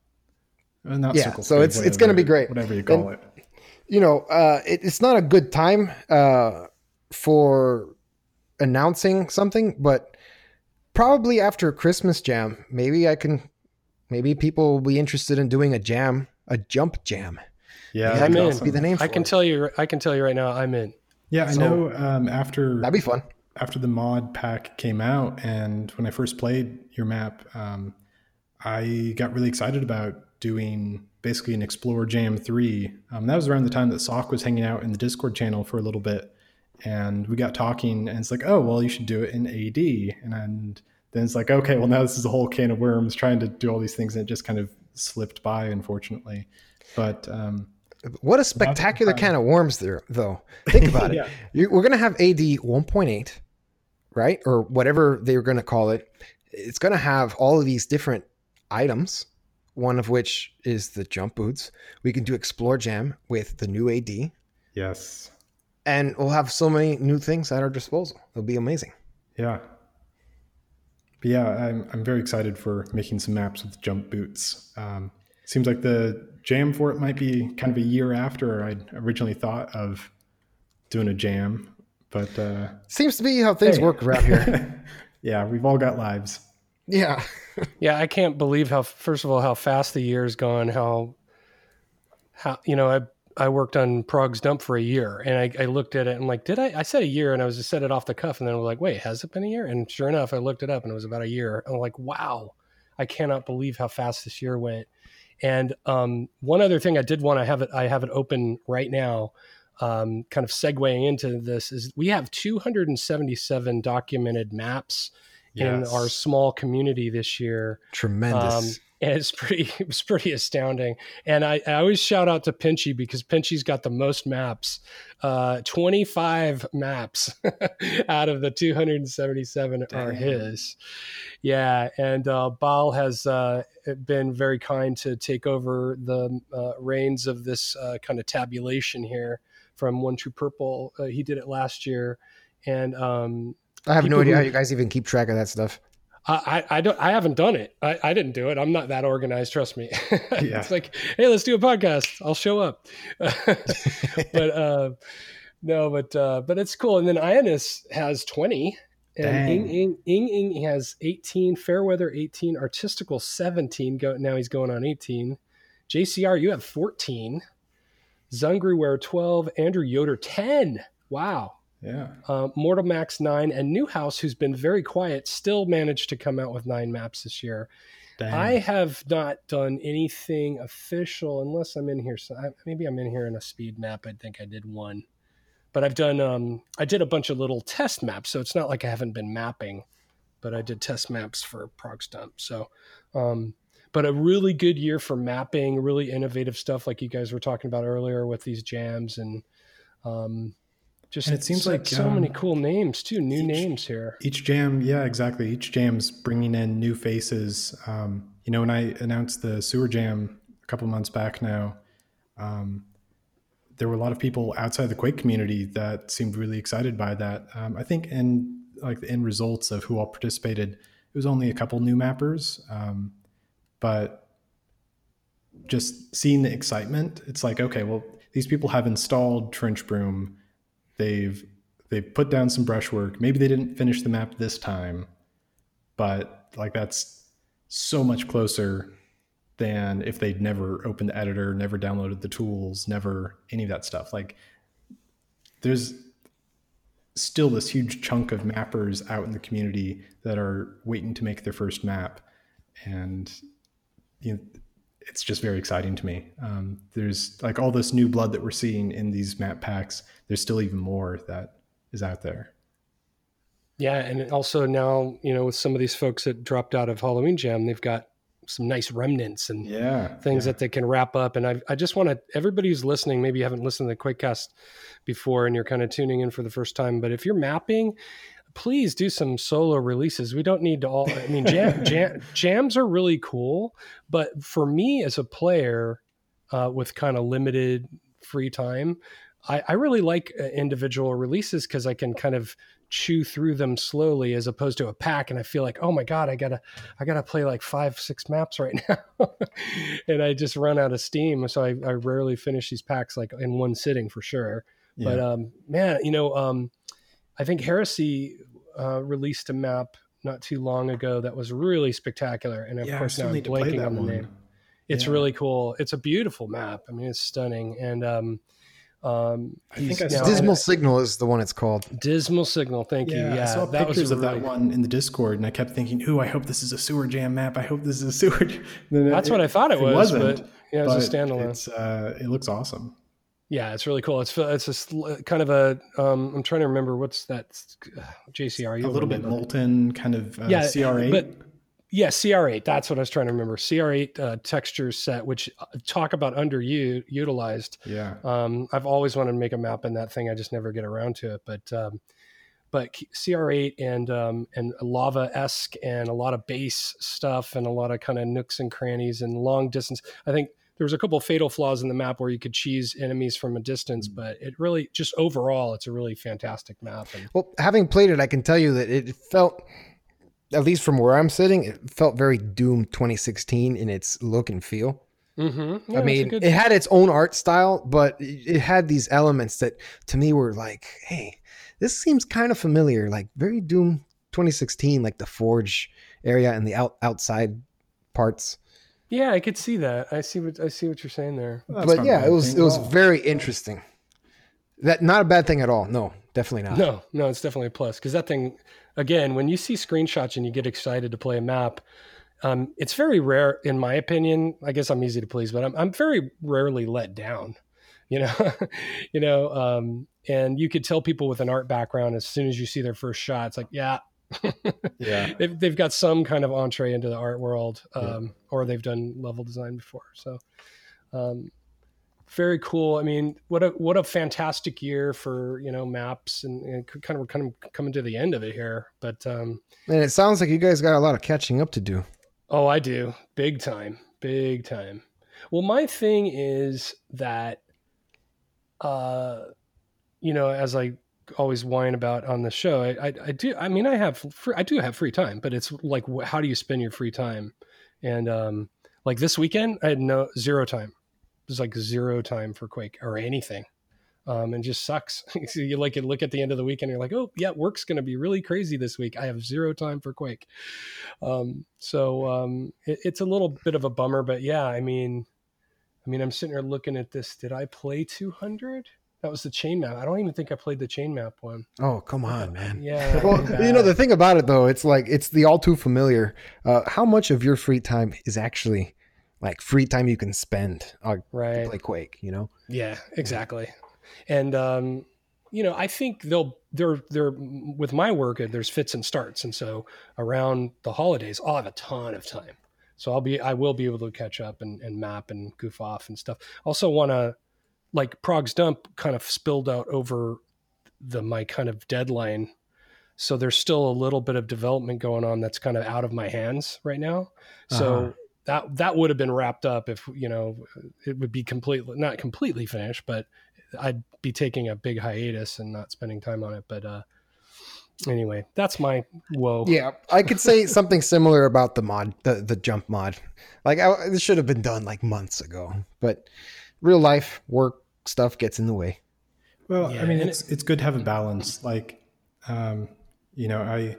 Uh, Not Yeah, circle so strafe, it's- it's gonna be whatever- great. Whatever you call And- it. you know, uh, it, it's not a good time uh, for announcing something, but probably after Christmas jam, maybe I can, maybe people will be interested in doing a jam, a jump jam. Yeah, Yeah, that'd I'm be in. awesome. Be the name for I can it. tell you. I can tell you right now. I'm in. Yeah, I So- know. Um, after That'd be fun. after the mod pack came out, and when I first played your map, um, I got really excited about doing basically an Explore Jam three. Um, that was around the time that Sock was hanging out in the Discord channel for a little bit, and we got talking, and it's like, oh, well, you should do it in A D, and, and then it's like, okay, well, now this is a whole can of worms trying to do all these things, and it just kind of slipped by, unfortunately. But um, What a spectacular fun. can of worms there, though. Think about Yeah. it. You, we're going to have A D one point eight, right? Or whatever they were going to call it. it's going to have all of these different items, one of which is the jump boots. We can do Explore Jam with the new A D. Yes. And we'll have so many new things at our disposal. It'll be amazing. Yeah. But yeah, I'm I'm very excited for making some maps with jump boots. Um, seems like the jam for it might be kind of a year after I'd originally thought of doing a jam. But uh, seems to be how things hey. work around here. Yeah, we've all got lives. Yeah. Yeah, I can't believe how, first of all, how fast the year's gone. How, how you know, I I worked on Prog's Dump for a year, and I, I looked at it and like, did I? I said a year, and I was just said it off the cuff, and then I was like, wait, has it been a year? And sure enough, I looked it up, and it was about a year. I'm like, wow, I cannot believe how fast this year went. And um, one other thing I did want to have it, I have it open right now. Um, kind of segueing into this is we have two hundred seventy-seven documented maps yes. in our small community this year. Tremendous. Um, and it's pretty, it was pretty astounding. And I, I always shout out to Pinchy because Pinchy's got the most maps, uh, twenty-five maps out of the two hundred seventy-seven Damn. Are his. Yeah. And, uh, Baal has, uh, been very kind to take over the, uh, reins of this, uh, kind of tabulation here from One True Purple. Uh, he did it last year. And, um, I have no idea who, how you guys even keep track of that stuff. I, I don't, I haven't done it. I, I didn't do it. I'm not that organized. Trust me. Yeah. It's like, hey, let's do a podcast. I'll show up. But, uh, no, but, uh, but it's cool. And then Ionis has twenty and Ing, Ing, Ing, Ing has eighteen, Fairweather eighteen, Artistical seventeen. Go, now he's going on eighteen. J C R, you have fourteen. Zungruware twelve, Andrew Yoder ten. Wow. Yeah. Uh, Mortal Max nine, and Newhouse, who's been very quiet, still managed to come out with nine maps this year. Dang. I have not done anything official unless I'm in here. So I, maybe I'm in here in a speed map. I think I did one, but I've done, um, I did a bunch of little test maps. So it's not like I haven't been mapping, but I did test maps for Prog's Dump. So, um, but a really good year for mapping, really innovative stuff like you guys were talking about earlier with these jams and, um, Just and it seems so, like so um, many cool names too, new each, names here. Each jam, yeah, exactly. Each jam's bringing in new faces. Um, you know, when I announced the Sewer Jam a couple months back now, um, there were a lot of people outside the Quake community that seemed really excited by that. Um, I think in like the end results of who all participated, it was only a couple new mappers, um, but just seeing the excitement, it's like, okay, well, these people have installed Trench Broom. They've they've put down some brushwork. Maybe they didn't finish the map this time, but like that's so much closer than if they'd never opened the editor, never downloaded the tools, never any of that stuff. Like there's still this huge chunk of mappers out in the community that are waiting to make their first map. And you know, it's just very exciting to me. Um, there's like all this new blood that we're seeing in these map packs. There's still even more that is out there. Yeah. And also now, you know, with some of these folks that dropped out of Halloween Jam, they've got some nice remnants and yeah, things yeah. that they can wrap up. And I, I just want to, everybody who's listening, maybe you haven't listened to the QuakeCast before and you're kind of tuning in for the first time, but if you're mapping, please do some solo releases. We don't need to all, I mean, jam, jam, jams are really cool, but for me as a player uh, with kind of limited free time, I, I really like uh, individual releases because I can kind of chew through them slowly as opposed to a pack. And I feel like, oh my God, I gotta, I gotta play like five, six maps right now. And I just run out of steam. So I, I rarely finish these packs like in one sitting for sure. Yeah. But um, man, you know, um, I think Heresy uh, released a map not too long ago that was really spectacular. And of yeah, course now I'm blanking on the one. name. It's yeah. really cool. It's a beautiful map. I mean, it's stunning. And um, um, I think I saw Dismal it. Signal is the one it's called. Dismal Signal. Thank yeah, you. Yeah, I saw that pictures was of really... that one in the Discord, and I kept thinking, "Ooh, I hope this is a Sewer Jam map. I hope this is a Sewer." Jam. That's it, what I thought it, it was, wasn't, but yeah, it was but a standalone. It's uh, it looks awesome. Yeah, it's really cool. It's it's a kind of a. Um, I'm trying to remember what's that uh, J C R. A little remember. bit molten, kind of uh, yeah, C R eight. But yeah, C R eight. That's what I was trying to remember. C R eight uh, texture set, which uh, talk about underutilized. Yeah. Um, I've always wanted to make a map in that thing. I just never get around to it. But um, but C R eight and um, and Lava-esque and a lot of base stuff and a lot of kind of nooks and crannies and long distance. I think there was a couple of fatal flaws in the map where you could cheese enemies from a distance, but it really just overall, it's a really fantastic map. And Well, having played it, I can tell you that it felt, at least from where I'm sitting, it felt very Doom twenty sixteen in its look and feel. mm-hmm. yeah, I mean, good... it had its own art style, but it had these elements that to me were like, hey, this seems kind of familiar, like very Doom twenty sixteen, like the Forge area and the out, outside parts. Yeah, I could see that. I see what I see what you're saying there. Well, but yeah, it was it was very interesting. That not a bad thing at all. No, definitely not. No, no, it's definitely a plus because that thing, again, when you see screenshots and you get excited to play a map, um, it's very rare, in my opinion. I guess I'm easy to please, but I'm I'm very rarely let down. You know, you know, um, and you could tell people with an art background as soon as you see their first shot, it's like, yeah. yeah, they've, they've got some kind of entree into the art world, um, yeah. or they've done level design before. So, um, very cool. I mean, what a, what a fantastic year for, you know, maps and, and kind of, kind of coming to the end of it here, but, um, and it sounds like you guys got a lot of catching up to do. Oh, I do. Big time, big time. Well, my thing is that, uh, you know, as I always whine about on the show, I, I, I do. I mean, I have, free, I do have free time, but it's like, how do you spend your free time? And um, like this weekend, I had no zero time. There's like zero time for Quake or anything, um, and just sucks. So you like look at the end of the weekend, you're like, oh yeah, work's going to be really crazy this week. I have zero time for Quake. Um, so um, it, it's a little bit of a bummer, but yeah, I mean, I mean, I'm sitting here looking at this. Did I play two hundred? That was the chain map. I don't even think I played the chain map one. Oh, come on, man. Yeah. Well, you know, the thing about it though, it's like, it's the all too familiar. Uh, how much of your free time is actually like free time you can spend uh, right. to play Quake, you know? Yeah, exactly. And, um, you know, I think they'll, they're, they're with my work, there's fits and starts. And so around the holidays, I'll have a ton of time. So I'll be, I will be able to catch up and, and map and goof off and stuff. Also want to, like Prog's Dump kind of spilled out over the, my kind of deadline. So there's still a little bit of development going on that's kind of out of my hands right now. So uh-huh. that, that would have been wrapped up if, you know, it would be completely, not completely finished, but I'd be taking a big hiatus and not spending time on it. But, uh, anyway, that's my whoa. Yeah, I could say something similar about the mod, the, the jump mod. Like I, this should have been done like months ago, but real life work stuff gets in the way. Well, yeah, I mean, it's, it's good to have a balance. Like, um, you know, I,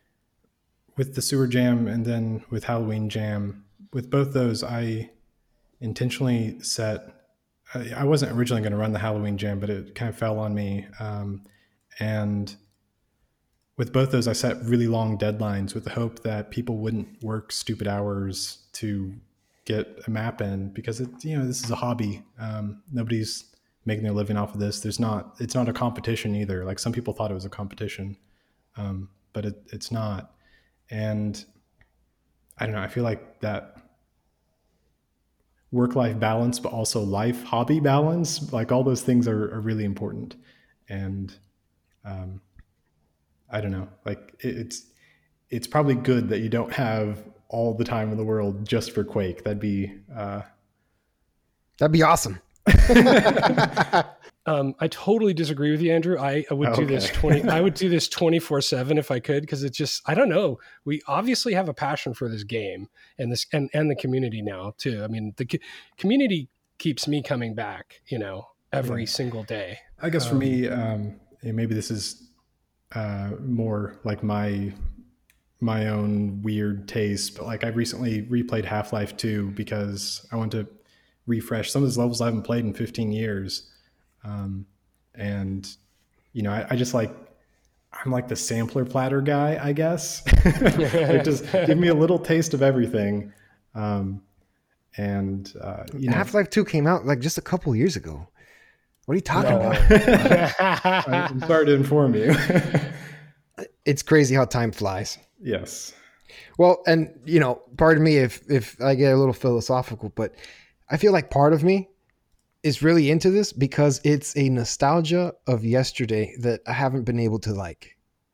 with the Sewer Jam and then with Halloween Jam, with both those, I intentionally set, I, I wasn't originally going to run the Halloween Jam, but it kind of fell on me. Um, and with both those, I set really long deadlines with the hope that people wouldn't work stupid hours to get a map in, because it, you know, this is a hobby. Um, nobody's making their living off of this. There's not, it's not a competition either. Like some people thought it was a competition, um, but it, it's not. And I don't know, I feel like that work-life balance, but also life hobby balance, like all those things are, are really important. And, um, I don't know, like it, it's, it's probably good that you don't have all the time in the world just for Quake. That'd be, uh, that'd be awesome. um, I totally disagree with you, Andrew. I, I would okay. do this twenty. I would do this twenty-four seven if I could, because it's just, I don't know. We obviously have a passion for this game and this and and the community now too. I mean, the co- community keeps me coming back, you know, every yeah. single day. I guess um, for me, um, maybe this is uh, more like my my own weird taste, but like I recently replayed Half-Life two because I want to refresh some of those levels I haven't played in fifteen years. Um, and you know, I, I just like, I'm like the sampler platter guy, I guess. Like just give me a little taste of everything. Um, and, uh, you know, Half-Life two came out like just a couple years ago. What are you talking no. about? I'm sorry to inform you. It's crazy how time flies. Yes. Well, and you know, pardon me if, if I get a little philosophical, but I feel like part of me is really into this because it's a nostalgia of yesterday that I haven't been able to like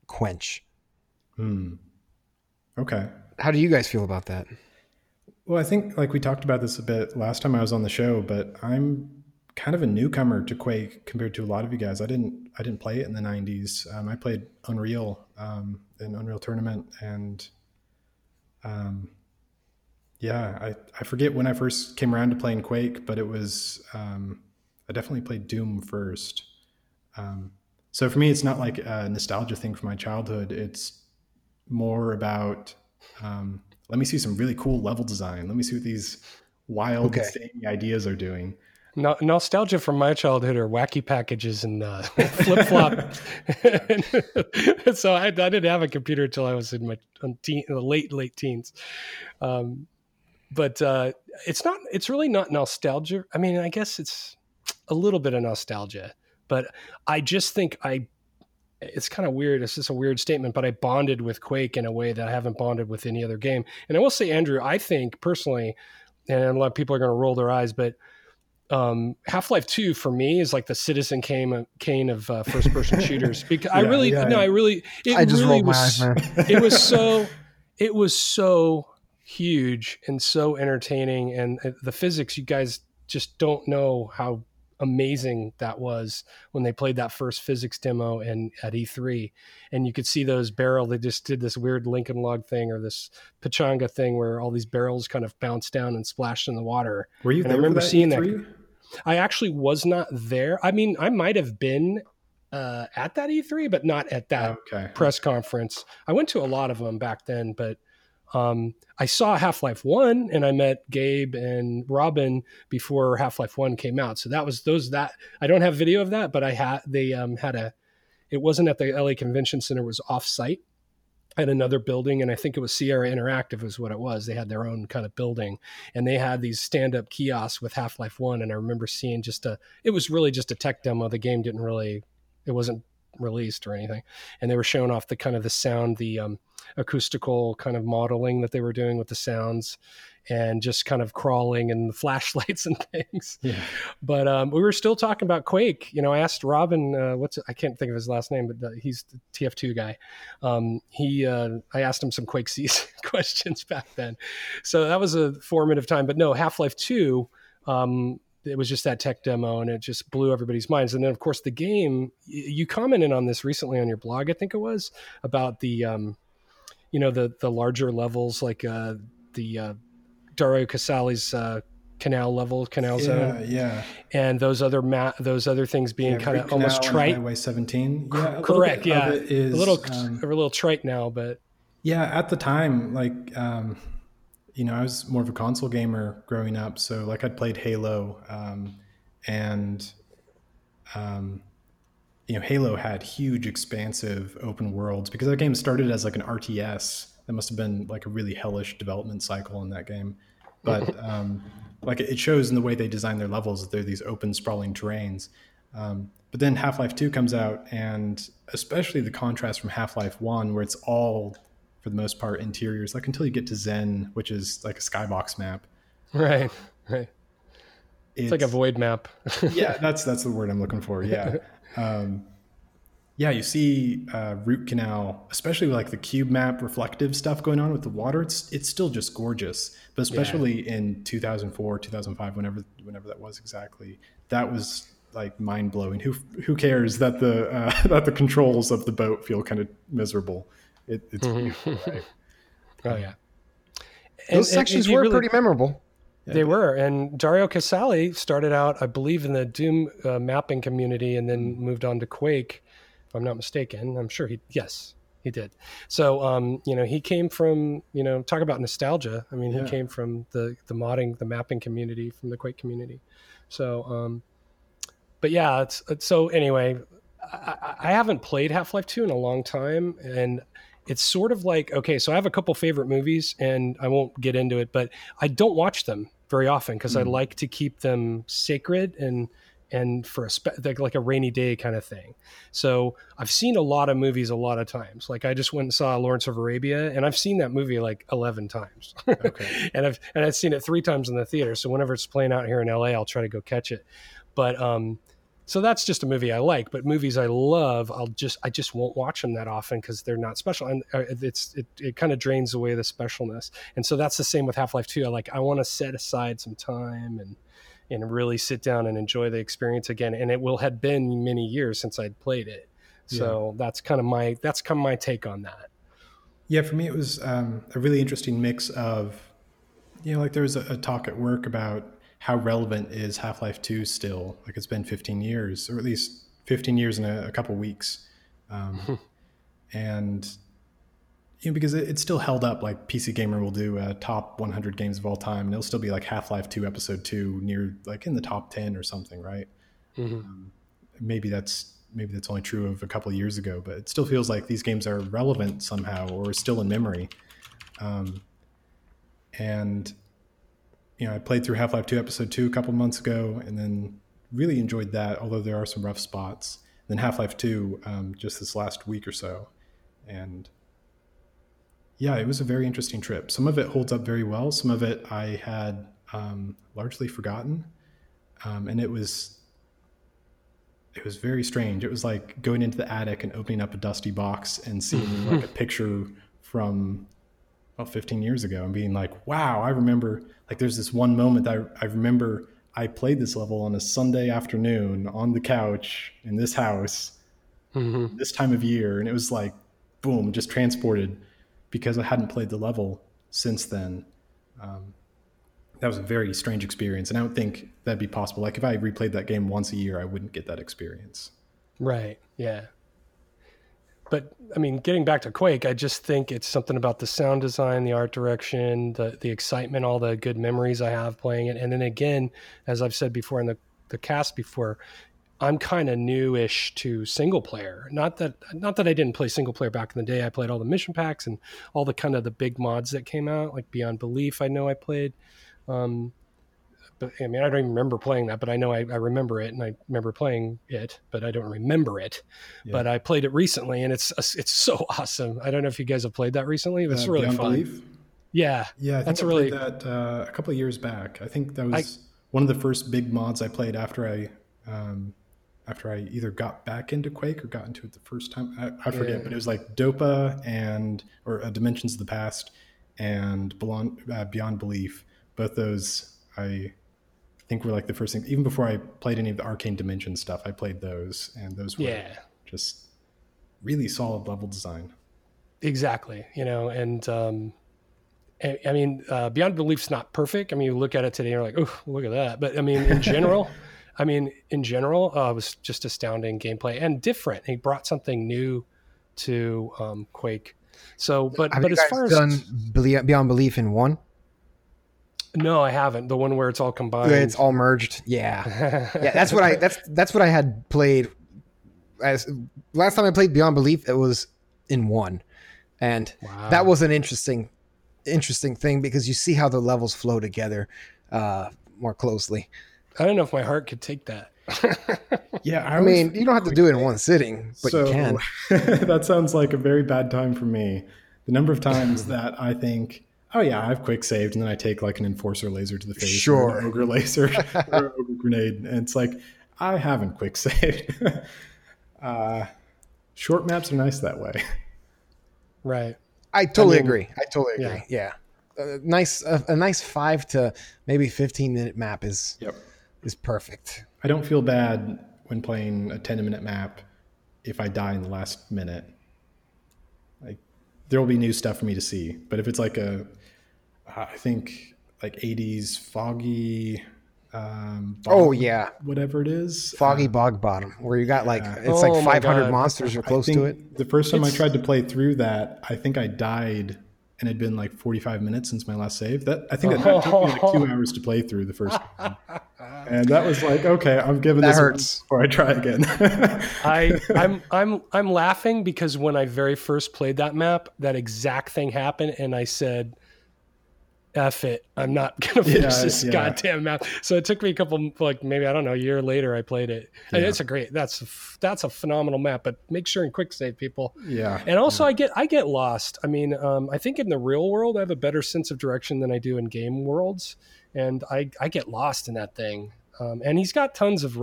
quench. Hmm. Okay. How do you guys feel about that? Well, I think like we talked about this a bit last time I was on the show, but I'm kind of a newcomer to Quake compared to a lot of you guys. I didn't I didn't play it in the nineties. Um, I played Unreal um, in Unreal Tournament, and um, yeah, I, I forget when I first came around to playing Quake, but it was um, I definitely played Doom first. Um, so for me, it's not like a nostalgia thing from my childhood. It's more about um, let me see some really cool level design. Let me see what these wild, Okay. zany ideas are doing. No, nostalgia from my childhood are wacky packages and uh, flip flop. So I, I didn't have a computer until I was in my teen, late late teens. Um, but uh, it's not. It's really not nostalgia. I mean, I guess it's a little bit of nostalgia, but I just think I. It's kind of weird. It's just a weird statement, but I bonded with Quake in a way that I haven't bonded with any other game. And I will say, Andrew, I think personally, and a lot of people are going to roll their eyes, but um, Half-Life two for me is like the Citizen Kane, Kane of uh, first-person shooters. Because I Yeah, really, yeah. no, I really, it I just really rolled my was, eyes, man. it was so, it was so huge and so entertaining, and uh, the physics, you guys just don't know how amazing that was when they played that first physics demo and at E three, and you could see those barrel. They just did this weird Lincoln log thing or this pachanga thing where all these barrels kind of bounced down and splashed in the water. Were you And there I remember for that seeing E three? that. I actually was not there. I mean, I might have been uh, at that E three, but not at that Okay. press conference. I went to a lot of them back then, but um, I saw Half-Life one and I met Gabe and Robin before Half-Life one came out. So that was those that I don't have video of that, but I had, they um, had a, it wasn't at the L A Convention Center, it was off site at another building. And I think it was Sierra Interactive is what it was. They had their own kind of building and they had these stand-up kiosks with Half-Life one. And I remember seeing just a, it was really just a tech demo. The game didn't really, it wasn't released or anything. And they were showing off the kind of the sound, the um, acoustical kind of modeling that they were doing with the sounds and just kind of crawling and the flashlights and things. Yeah. But um, we were still talking about Quake. You know, I asked Robin, uh, what's it? I can't think of his last name, but uh, he's the T F two guy. Um, he, uh, I asked him some Quake season questions back then. So that was a formative time. But no, Half-Life two, um, it was just that tech demo and it just blew everybody's minds. And then of course the game, you commented on this recently on your blog, I think it was, about the, um, you know, the, the larger levels, like uh, the uh, Dario Casali's uh, canal level, canal Yeah, zone. yeah. And those other ma- those other things being Yeah, kind of Root almost Canal and trite. Highway seventeen. Yeah, a little Correct. bit of Yeah. it is, a little, um, a little trite now, but yeah, at the time, like, um, you know, I was more of a console gamer growing up. So like I'd played Halo um, and, um, you know, Halo had huge, expansive open worlds because that game started as like an R T S. That must have been like a really hellish development cycle in that game. But um, like it shows in the way they design their levels that they're these open, sprawling terrains. Um, but then Half-Life two comes out, and especially the contrast from Half-Life one, where it's all, for the most part, interiors, like until you get to Zen, which is like a skybox map. right, right. It's, it's like a void map. Yeah, that's that's the word I'm looking for. Yeah. Um, yeah, you see uh, Root Canal, especially like the cube map reflective stuff going on with the water. It's it's still just gorgeous, but especially yeah. in two thousand four, two thousand five, whenever whenever that was exactly, that was like mind blowing. Who who cares that the uh, that the controls of the boat feel kind of miserable? It, it's beautiful, right? Oh yeah, those and, sections and were really, pretty memorable. They yeah. were, and Dario Casali started out, I believe, in the Doom uh, mapping community, and then moved on to Quake. If I'm not mistaken, I'm sure he, yes, he did. So, um, you know, he came from, you know, talk about nostalgia. I mean, yeah. he came from the, the modding, the mapping community, from the Quake community. So, um, but yeah, it's, it's so anyway, I, I haven't played Half-Life two in a long time, and it's sort of like, okay, so I have a couple favorite movies and I won't get into it, but I don't watch them very often because mm. I like to keep them sacred and, and for a spe- like, like a rainy day kind of thing. So I've seen a lot of movies a lot of times. Like I just went and saw Lawrence of Arabia, and I've seen that movie like eleven times. Okay. and I've, and I've seen it three times in the theater. So whenever it's playing out here in L A, I'll try to go catch it. But, um, So that's just a movie I like, but movies I love, I'll just I just won't watch them that often because they're not special, and it's it, it kind of drains away the specialness. And so that's the same with Half-Life two. I like I want to set aside some time and and really sit down and enjoy the experience again. And it will had been many years since I'd played it, so yeah. that's kind of my that's kind of my take on that. Yeah, for me it was um, a really interesting mix of, you know, like there was a, a talk at work about how relevant is Half-Life two still? Like it's been fifteen years, or at least fifteen years in a, a couple weeks. Um, and, you know, because it, it's still held up, like P C Gamer will do a top one hundred games of all time, and it'll still be like Half-Life two episode two near like in the top ten or something, right? Mm-hmm. Um, maybe that's, maybe that's only true of a couple of years ago, but it still feels like these games are relevant somehow or still in memory. Um, and, you know, I played through Half-Life two episode two a couple months ago and then really enjoyed that, although there are some rough spots. Then Half-Life two um, just this last week or so. And yeah, it was a very interesting trip. Some of it holds up very well. Some of it I had um, largely forgotten. Um, and it was, it was very strange. It was like going into the attic and opening up a dusty box and seeing like a picture from well, fifteen years ago and being like, wow, I remember, like there's this one moment that I, I remember I played this level on a Sunday afternoon on the couch in this house, mm-hmm. this time of year. And it was like, boom, just transported because I hadn't played the level since then. Um, that was a very strange experience. And I don't think that'd be possible. Like if I replayed that game once a year, I wouldn't get that experience. Right. Yeah. But I mean, getting back to Quake, I just think it's something about the sound design, the art direction, the the excitement, all the good memories I have playing it. And then again, as I've said before in the, the cast before, I'm kind of newish to single player. Not that not that I didn't play single player back in the day. I played all the mission packs and all the kind of the big mods that came out, like Beyond Belief. I know I played. Um, but I mean, I don't even remember playing that, but I know I, I remember it, and I remember playing it, but I don't remember it. Yeah. But I played it recently, and it's it's so awesome. I don't know if you guys have played that recently. It's uh, really Beyond fun. Belief? Yeah, yeah. I think that's I really played that uh, a couple of years back. I think that was I, one of the first big mods I played after I um, after I either got back into Quake or got into it the first time. I, I forget, yeah. but it was like Dopa and or uh, Dimensions of the Past and Beyond, uh, Beyond Belief. Both those I think were like the first thing. Even before I played any of the Arcane Dimension stuff, I played those, and those were yeah. just really solid level design. Exactly, you know, and um, I, I mean, uh, Beyond Belief's not perfect. I mean, you look at it today, and you're like, oh, look at that. But I mean, in general, I mean, in general, uh, it was just astounding gameplay and different. He brought something new to um, Quake. So, but Have but you as guys far done as Beyond Belief in one. No, I haven't. The one where it's all combined. It's all merged. Yeah. Yeah, that's what I that's that's what I had played as last time I played Beyond Belief, it was in one. And wow. that was an interesting interesting thing because you see how the levels flow together uh, more closely. I don't know if my heart could take that. yeah, I, I mean, you don't have to do it in one sitting, but so, you can. That sounds like a very bad time for me. The number of times that I think, oh yeah, I've quick saved, and then I take like an enforcer laser to the face, sure, or an ogre laser, or an ogre grenade, and it's like I haven't quick saved. uh, short maps are nice that way. Right. I totally I mean, agree. I totally agree. Yeah. yeah. A nice, a, a nice five to maybe fifteen minute map is yep. is perfect. I don't feel bad when playing a ten minute map if I die in the last minute. Like there will be new stuff for me to see, but if it's like a, I think like eighties foggy. Um, bog, oh yeah, whatever it is, foggy uh, bog bottom, where you got like yeah. it's oh like five hundred God. monsters or close to it. The first time it's... I tried to play through that, I think I died, and it'd been like forty-five minutes since my last save. That I think that took me like two hours to play through the first time, and that was like, okay, I'm giving that this hurts before I try again. I I'm I'm I'm laughing because when I very first played that map, that exact thing happened, and I said, F it, I'm not gonna finish yeah, this yeah. goddamn map. So it took me a couple, like maybe I don't know, a year later I played it. And yeah. it's a great, that's that's a phenomenal map. But make sure and quick save, people. Yeah. And also, yeah. I get I get lost. I mean, um, I think in the real world I have a better sense of direction than I do in game worlds, and I I get lost in that thing. Um, and he's got tons of road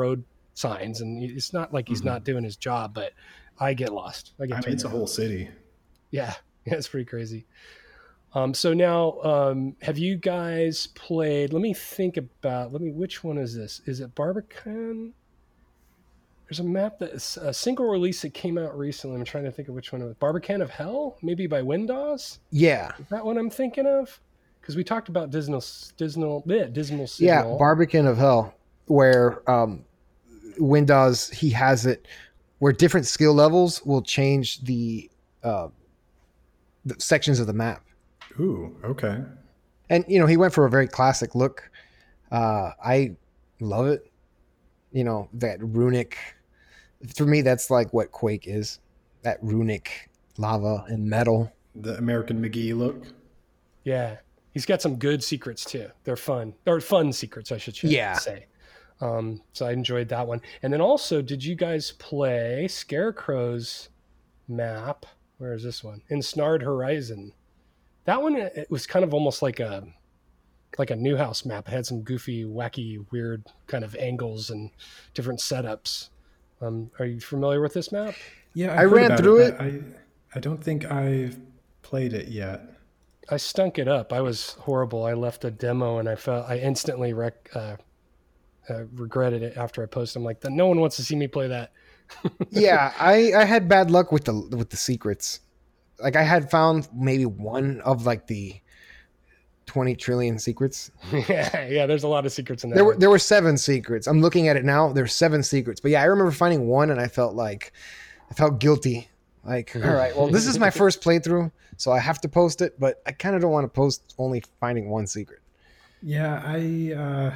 signs, and it's not like he's Mm-hmm. not doing his job, but I get lost. I get I mean, turned it's a around. whole city. Yeah, yeah, it's pretty crazy. Um, so now, um, have you guys played? Let me think about. Let me. Which one is this? Is it Barbican? There's a map that's a single release that came out recently. I'm trying to think of which one it was. Barbican of Hell, maybe by Windows. Yeah. Is that what I'm thinking of? Because we talked about Dismal, Dismal, yeah, Dismal Yeah, Signal. Barbican of Hell, where um, Windows, he has it where different skill levels will change the, uh, the sections of the map. Ooh, okay. And, you know, he went for a very classic look. Uh, I love it. You know, that runic. For me, that's like what Quake is. That runic lava and metal. The American McGee look. Yeah, he's got some good secrets too. They're fun, or fun secrets, I should say. Yeah. say. Um, so I enjoyed that one. And then also, did you guys play Scarecrow's map? Where is this one? Ensnared Horizon. That one, it was kind of almost like a like a New House map. It had some goofy, wacky, weird kind of angles and different setups. Um, are you familiar with this map? Yeah, I've I heard ran about through it. it. but I, I don't think I've played it yet. I stunk it up. I was horrible. I left a demo and I felt I instantly rec, uh, uh, regretted it after I posted. I'm like, no one wants to see me play that. Yeah, I, I had bad luck with the with the secrets. Like I had found maybe one of like the twenty trillion secrets. yeah, yeah. There's a lot of secrets in there. There were there were seven secrets. I'm looking at it now. There's seven secrets. But yeah, I remember finding one and I felt like I felt guilty. Like, all right, well, this is my first playthrough, so I have to post it, but I kind of don't want to post only finding one secret. Yeah, I uh,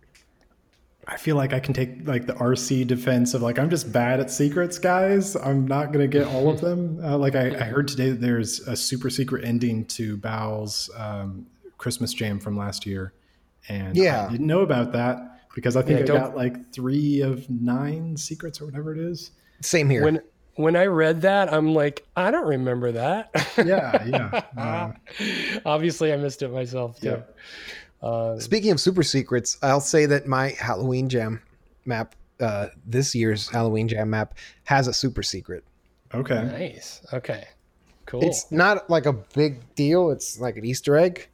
I feel like I can take like the R C defense of like I'm just bad at secrets, guys. I'm not gonna get all of them. Uh, like I, I heard today that there's a super secret ending to Bao's um, Christmas Jam from last year, and Yeah. I didn't know about that because I think Yeah, I don't- got like three of nine secrets or whatever it is. Same here. When when I read that, I'm like, I don't remember that. Yeah, yeah, uh, Obviously, I missed it myself too. yeah. Uh, Speaking of super secrets, I'll say that my Halloween Jam map, uh, this year's Halloween Jam map, has a super secret. Okay. nice. Okay. Cool. It's not like a big deal. It's like an Easter egg,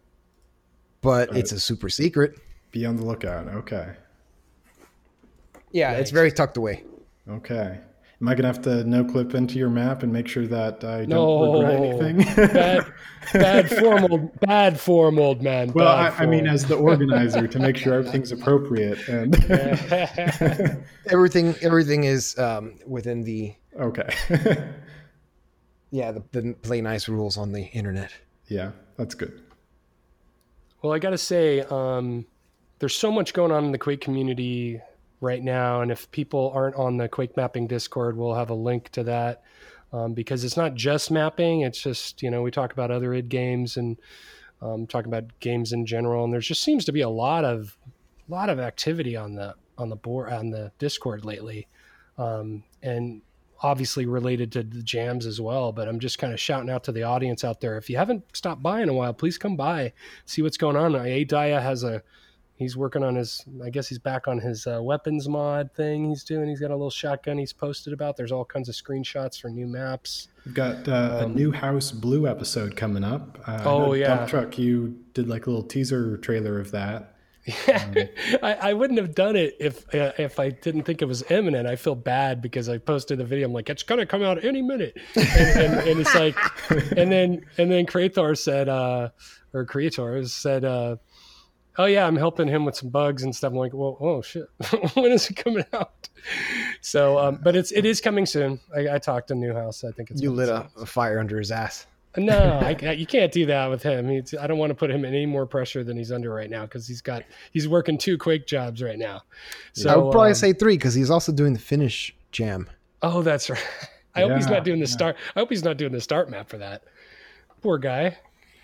but Right. it's a super secret. Be on the lookout. Okay. Yeah, Nice. it's very tucked away. Okay. Am I gonna have to no clip into your map and make sure that I don't No. regret anything? bad, bad form, old, bad form, old man. Well, I, bad I mean, form. as the organizer, to make sure everything's appropriate. And Everything, everything is um, within the okay, yeah the, the play nice rules on the internet. yeah, that's good. Well, I got to say, um, there's so much going on in the Quake community right now. And if people aren't on the Quake Mapping Discord, we'll have a link to that um, because it's not just mapping. It's just, you know, we talk about other id games and um, talk about games in general. And there just seems to be a lot of, lot of activity on the, on the board, on the Discord lately. Um, and obviously related to the jams as well, but I'm just kind of shouting out to the audience out there. If you haven't stopped by in a while, please come by, see what's going on. A Daya has a, he's working on his, I guess he's back on his uh, weapons mod thing he's doing. He's got a little shotgun he's posted about. There's all kinds of screenshots for new maps. We've got uh, a Um, new House Blue episode coming up. Uh, I Oh, know yeah. Dump Truck, you did like a little teaser trailer of that. I, I wouldn't have done it if uh, if I didn't think it was imminent. I feel bad because I posted the video. I'm like, it's gonna come out any minute, and, and, and it's like, and then and then Creator said, uh, or Creator said, uh, oh yeah, I'm helping him with some bugs and stuff. I'm like, well, oh shit, when is it coming out? So, um, but it's it is coming soon. I, I talked to Newhouse. I think it's You coming lit soon. a, a fire under his ass. No, I, you can't do that with him. He's, I don't want to put him in any more pressure than he's under right now because he's got he's working two Quake jobs right now. So I would probably um, say three because he's also doing the finish jam. oh, that's right. I hope he's Yeah, not doing the yeah. start. I hope he's not doing the start map for that. Poor guy.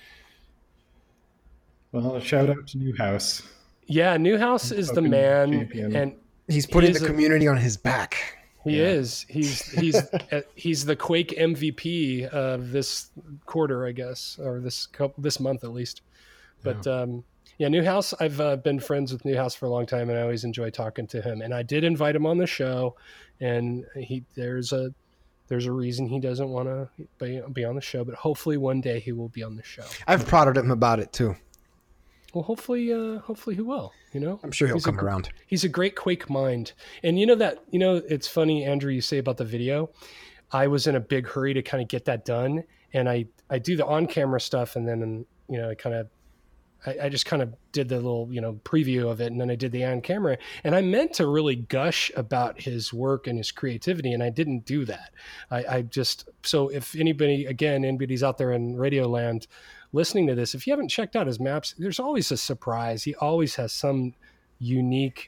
Well, shout out to New House. Yeah, Newhouse is the Fucking man, champion. and He's putting is the a- community on his back. he Yeah. is. He's he's uh, he's the Quake M V P of this quarter, I guess, or this couple this month at least. But um, Yeah, Newhouse, I've uh, been friends with Newhouse for a long time, and I always enjoy talking to him. And I did invite him on the show, and he there's a there's a reason he doesn't want to be, be on the show, but hopefully one day he will be on the show. I've prodded him about it too. Well, hopefully, uh, hopefully he will. You know, I'm sure he'll he's come a, around. He's a great Quake mind, and you know that you know it's funny, Andrew. You say about the video. I was in a big hurry to kind of get that done, and I I do the on camera stuff, and then you know I kind of. I, I just kind of did the little, you know, preview of it, and then I did the on camera, and I meant to really gush about his work and his creativity, and I didn't do that. I, I just, so if anybody, again, anybody's out there in Radio Land listening to this, if you haven't checked out his maps, there's always a surprise. He always has some unique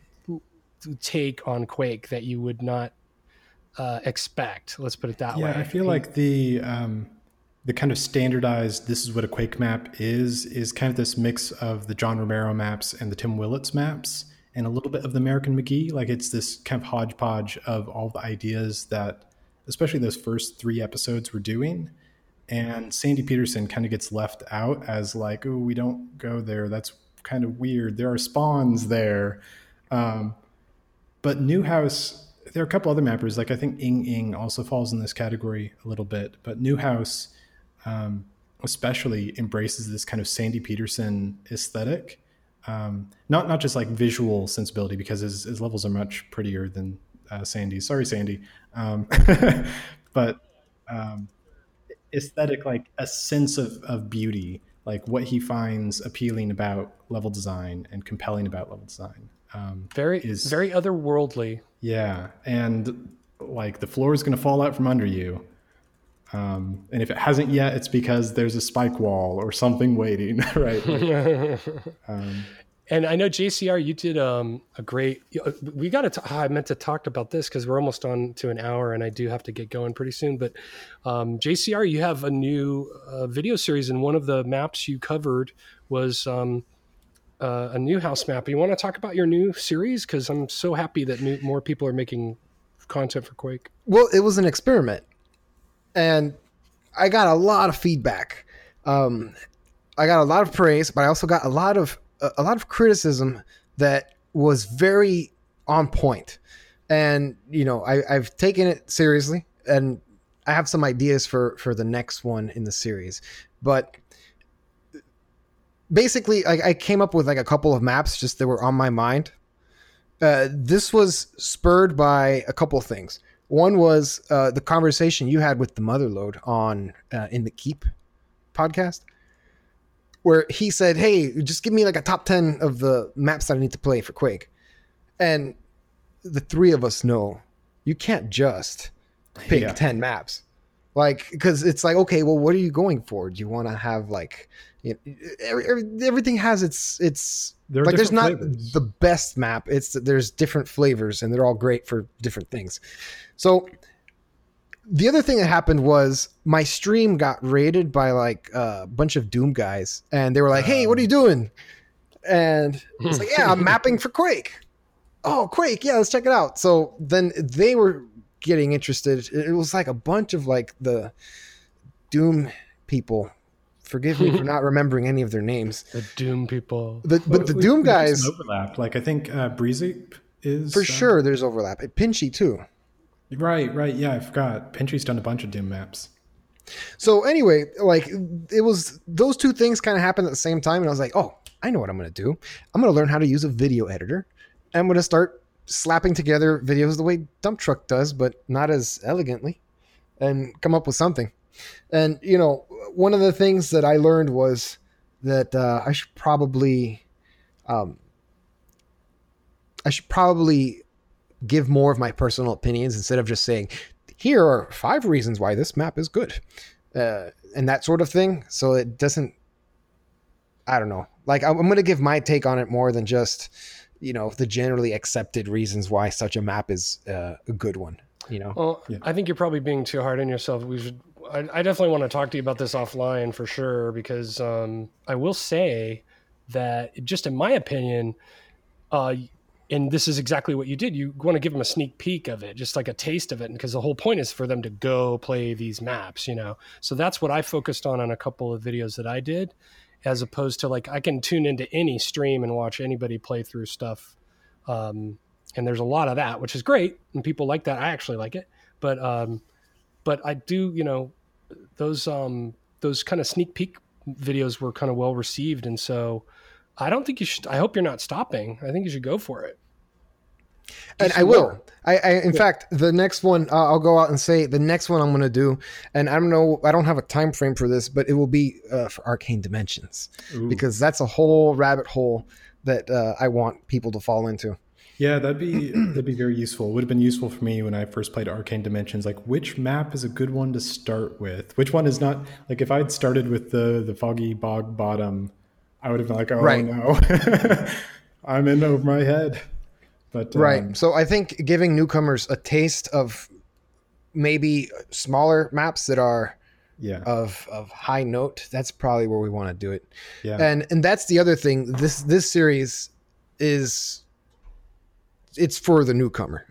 take on Quake that you would not uh, expect. Let's put it that yeah, way. I feel he, like the, um, the kind of standardized, this is what a Quake map is, is kind of this mix of the John Romero maps and the Tim Willits maps and a little bit of the American McGee. Like it's this kind of hodgepodge of all the ideas that, especially those first three episodes were doing. And Sandy Peterson kind of gets left out as like, oh, we don't go there. That's kind of weird. There are spawns there. Um, but Newhouse, there are a couple other mappers. Like I think Ing Ing also falls in this category a little bit, but Newhouse, Um, especially embraces this kind of Sandy Peterson aesthetic. Um, not not just like visual sensibility, because his, his levels are much prettier than uh, Sandy's. Sorry, Sandy. Um, but um, aesthetic, like a sense of, of beauty, like what he finds appealing about level design and compelling about level design. Um, very, is, very otherworldly. Yeah. And like the floor is going to fall out from under you. Um, and if it hasn't yet, it's because there's a spike wall or something waiting, right? Like, um, and I know J C R, you did um, a great, we got to, oh, I meant to talk about this because we're almost on to an hour and I do have to get going pretty soon. But um, J C R, you have a new uh, video series, and one of the maps you covered was um, uh, a Newhouse map. You want to talk about your new series? Because I'm so happy that new, more people are making content for Quake. Well, it was an experiment. And I got a lot of feedback. Um, I got a lot of praise, but I also got a lot of a lot of criticism that was very on point. And you know, I, I've taken it seriously, and I have some ideas for for the next one in the series. But basically, I, I came up with like a couple of maps just that were on my mind. Uh, this was spurred by a couple of things. One was uh, the conversation you had with the Motherlode on uh, in the Keep podcast, where he said, hey, just give me like a top ten of the maps that I need to play for Quake. And the three of us know you can't just pick yeah. ten maps. Like, because it's like, okay, well, what are you going for? Do you want to have like, you know, every, every, everything has its, its there like, there's not flavors. The best map. It's there's different flavors and they're all great for different things. So the other thing that happened was my stream got raided by like a bunch of Doom guys, and they were like, hey, what are you doing? And it's like, yeah, I'm mapping for Quake. Oh, Quake. Yeah, let's check it out. So then they were getting interested. It was like a bunch of like the Doom people. Forgive me for not remembering any of their names. The Doom people. The, but well, the Doom guys overlap. Like I think uh, Breezy is for uh, sure. There's overlap. Pinchy too. Right, right. Yeah, I forgot. Pinchy's done a bunch of Doom maps. So anyway, like it was those two things kind of happened at the same time, and I was like, oh, I know what I'm going to do. I'm going to learn how to use a video editor. I'm going to start slapping together videos the way Dump Truck does, but not as elegantly, and come up with something. And, you know, one of the things that I learned was that uh, I should probably, um, I should probably give more of my personal opinions instead of just saying, here are five reasons why this map is good, uh, and that sort of thing. So it doesn't, I don't know, like I'm going to give my take on it more than just, you know, the generally accepted reasons why such a map is uh, a good one, you know? Well, yeah. I think you're probably being too hard on yourself. We should, I, I definitely want to talk to you about this offline for sure, because um, I will say that just in my opinion, uh, and this is exactly what you did. You want to give them a sneak peek of it, just like a taste of it. Because the whole point is for them to go play these maps, you know? So that's what I focused on on a couple of videos that I did. as opposed to like I can tune into any stream and watch anybody play through stuff. Um, and there's a lot of that, which is great. And people like that. I actually like it. But um, but I do, you know, those um, those kind of sneak peek videos were kind of well received. And so I don't think you should, I hope you're not stopping. I think you should go for it. And I will. I, I in yeah. fact, the next one uh, I'll go out and say the next one I'm going to do, and I don't know, I don't have a time frame for this, but it will be uh, for Arcane Dimensions. Ooh. Because that's a whole rabbit hole that uh, I want people to fall into. Yeah, that'd be that'd be very useful. It would have been useful for me when I first played Arcane Dimensions. Like, which map is a good one to start with? Which one is not? Like, if I'd started with the the Foggy Bog Bottom, I would have been like, oh right. no, I'm in over my head. But, right. Um, so I think giving newcomers a taste of maybe smaller maps that are yeah. of of high note, that's probably where we want to do it. Yeah. And and that's the other thing. This this series is it's for the newcomer.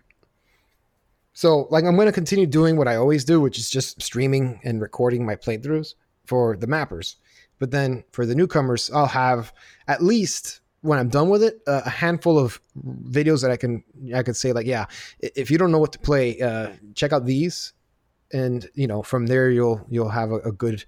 So like I'm going to continue doing what I always do, which is just streaming and recording my playthroughs for the mappers. But then for the newcomers, I'll have at least when I'm done with it, uh, a handful of videos that I can, I could say like, yeah, if you don't know what to play, uh, check out these. And, you know, from there, you'll, you'll have a, a good,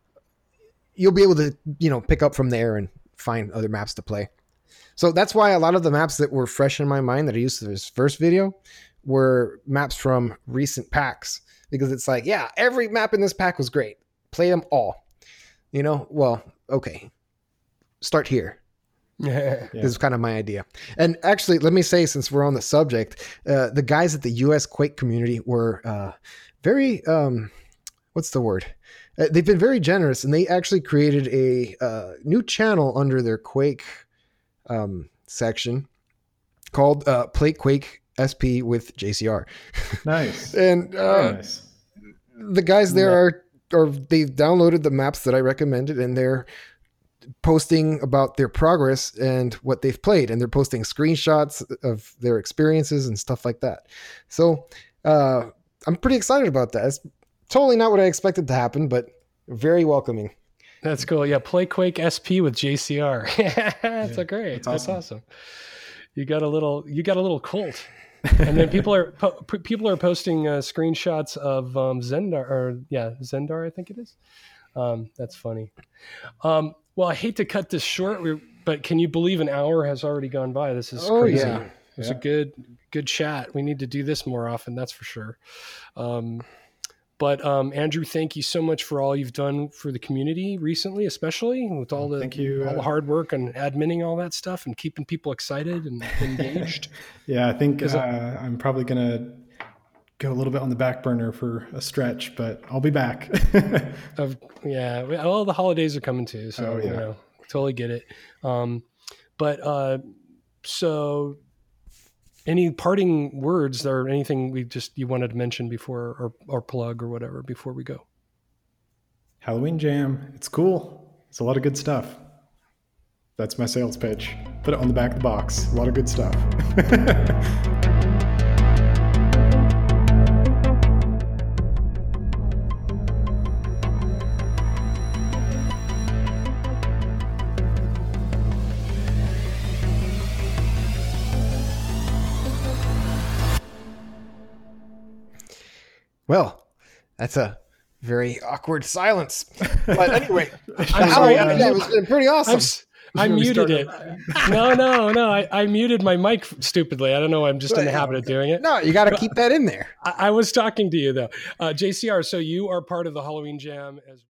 you'll be able to, you know, pick up from there and find other maps to play. So that's why a lot of the maps that were fresh in my mind that I used for this first video were maps from recent packs, because it's like, yeah, every map in this pack was great. Play them all, you know? Well, okay. Start here. Yeah. This is kind of my idea. And actually, let me say, since we're on the subject, uh, the guys at the U S Quake community were uh, very, um, what's the word? Uh, they've been very generous, and they actually created a uh, new channel under their Quake um, section called uh, Play Quake S P with J C R. Nice. and uh, nice. The guys there are, or they've downloaded the maps that I recommended, and they're posting about their progress and what they've played, and they're posting screenshots of their experiences and stuff like that. So uh, I'm pretty excited about that. It's totally not what I expected to happen, but very welcoming. That's cool. Yeah, Play Quake S P with J C R. That's yeah, a great. That's awesome. that's awesome. You got a little. You got a little cult. And then people are po- people are posting uh, screenshots of um, Zendar, or yeah, Zendar, I think it is. Um, that's funny. Um, well, I hate to cut this short, but can you believe an hour has already gone by? This is oh, crazy. Yeah. It was yeah. a good, good chat. We need to do this more often. That's for sure. Um, but um, Andrew, thank you so much for all you've done for the community recently, especially with all the, thank you, all uh, the hard work and adminning all that stuff and keeping people excited and engaged. Yeah, I think uh, I'm probably going to go a little bit on the back burner for a stretch, but I'll be back. of, yeah. Well, the holidays are coming too. So, oh, yeah. you know, totally get it. Um, but uh, so any parting words or anything we just, you wanted to mention before, or, or plug or whatever, before we go? Halloween Jam. It's cool. It's a lot of good stuff. That's my sales pitch. Put it on the back of the box. A lot of good stuff. Well, that's a very awkward silence. But anyway, I'm sorry. I, that was pretty awesome. I muted it. No, no, no. I, I muted my mic stupidly. I don't know. I'm just in the habit of doing it. No, you got to keep that in there. I, I was talking to you though. Uh, J C R, so you are part of the Halloween Jam as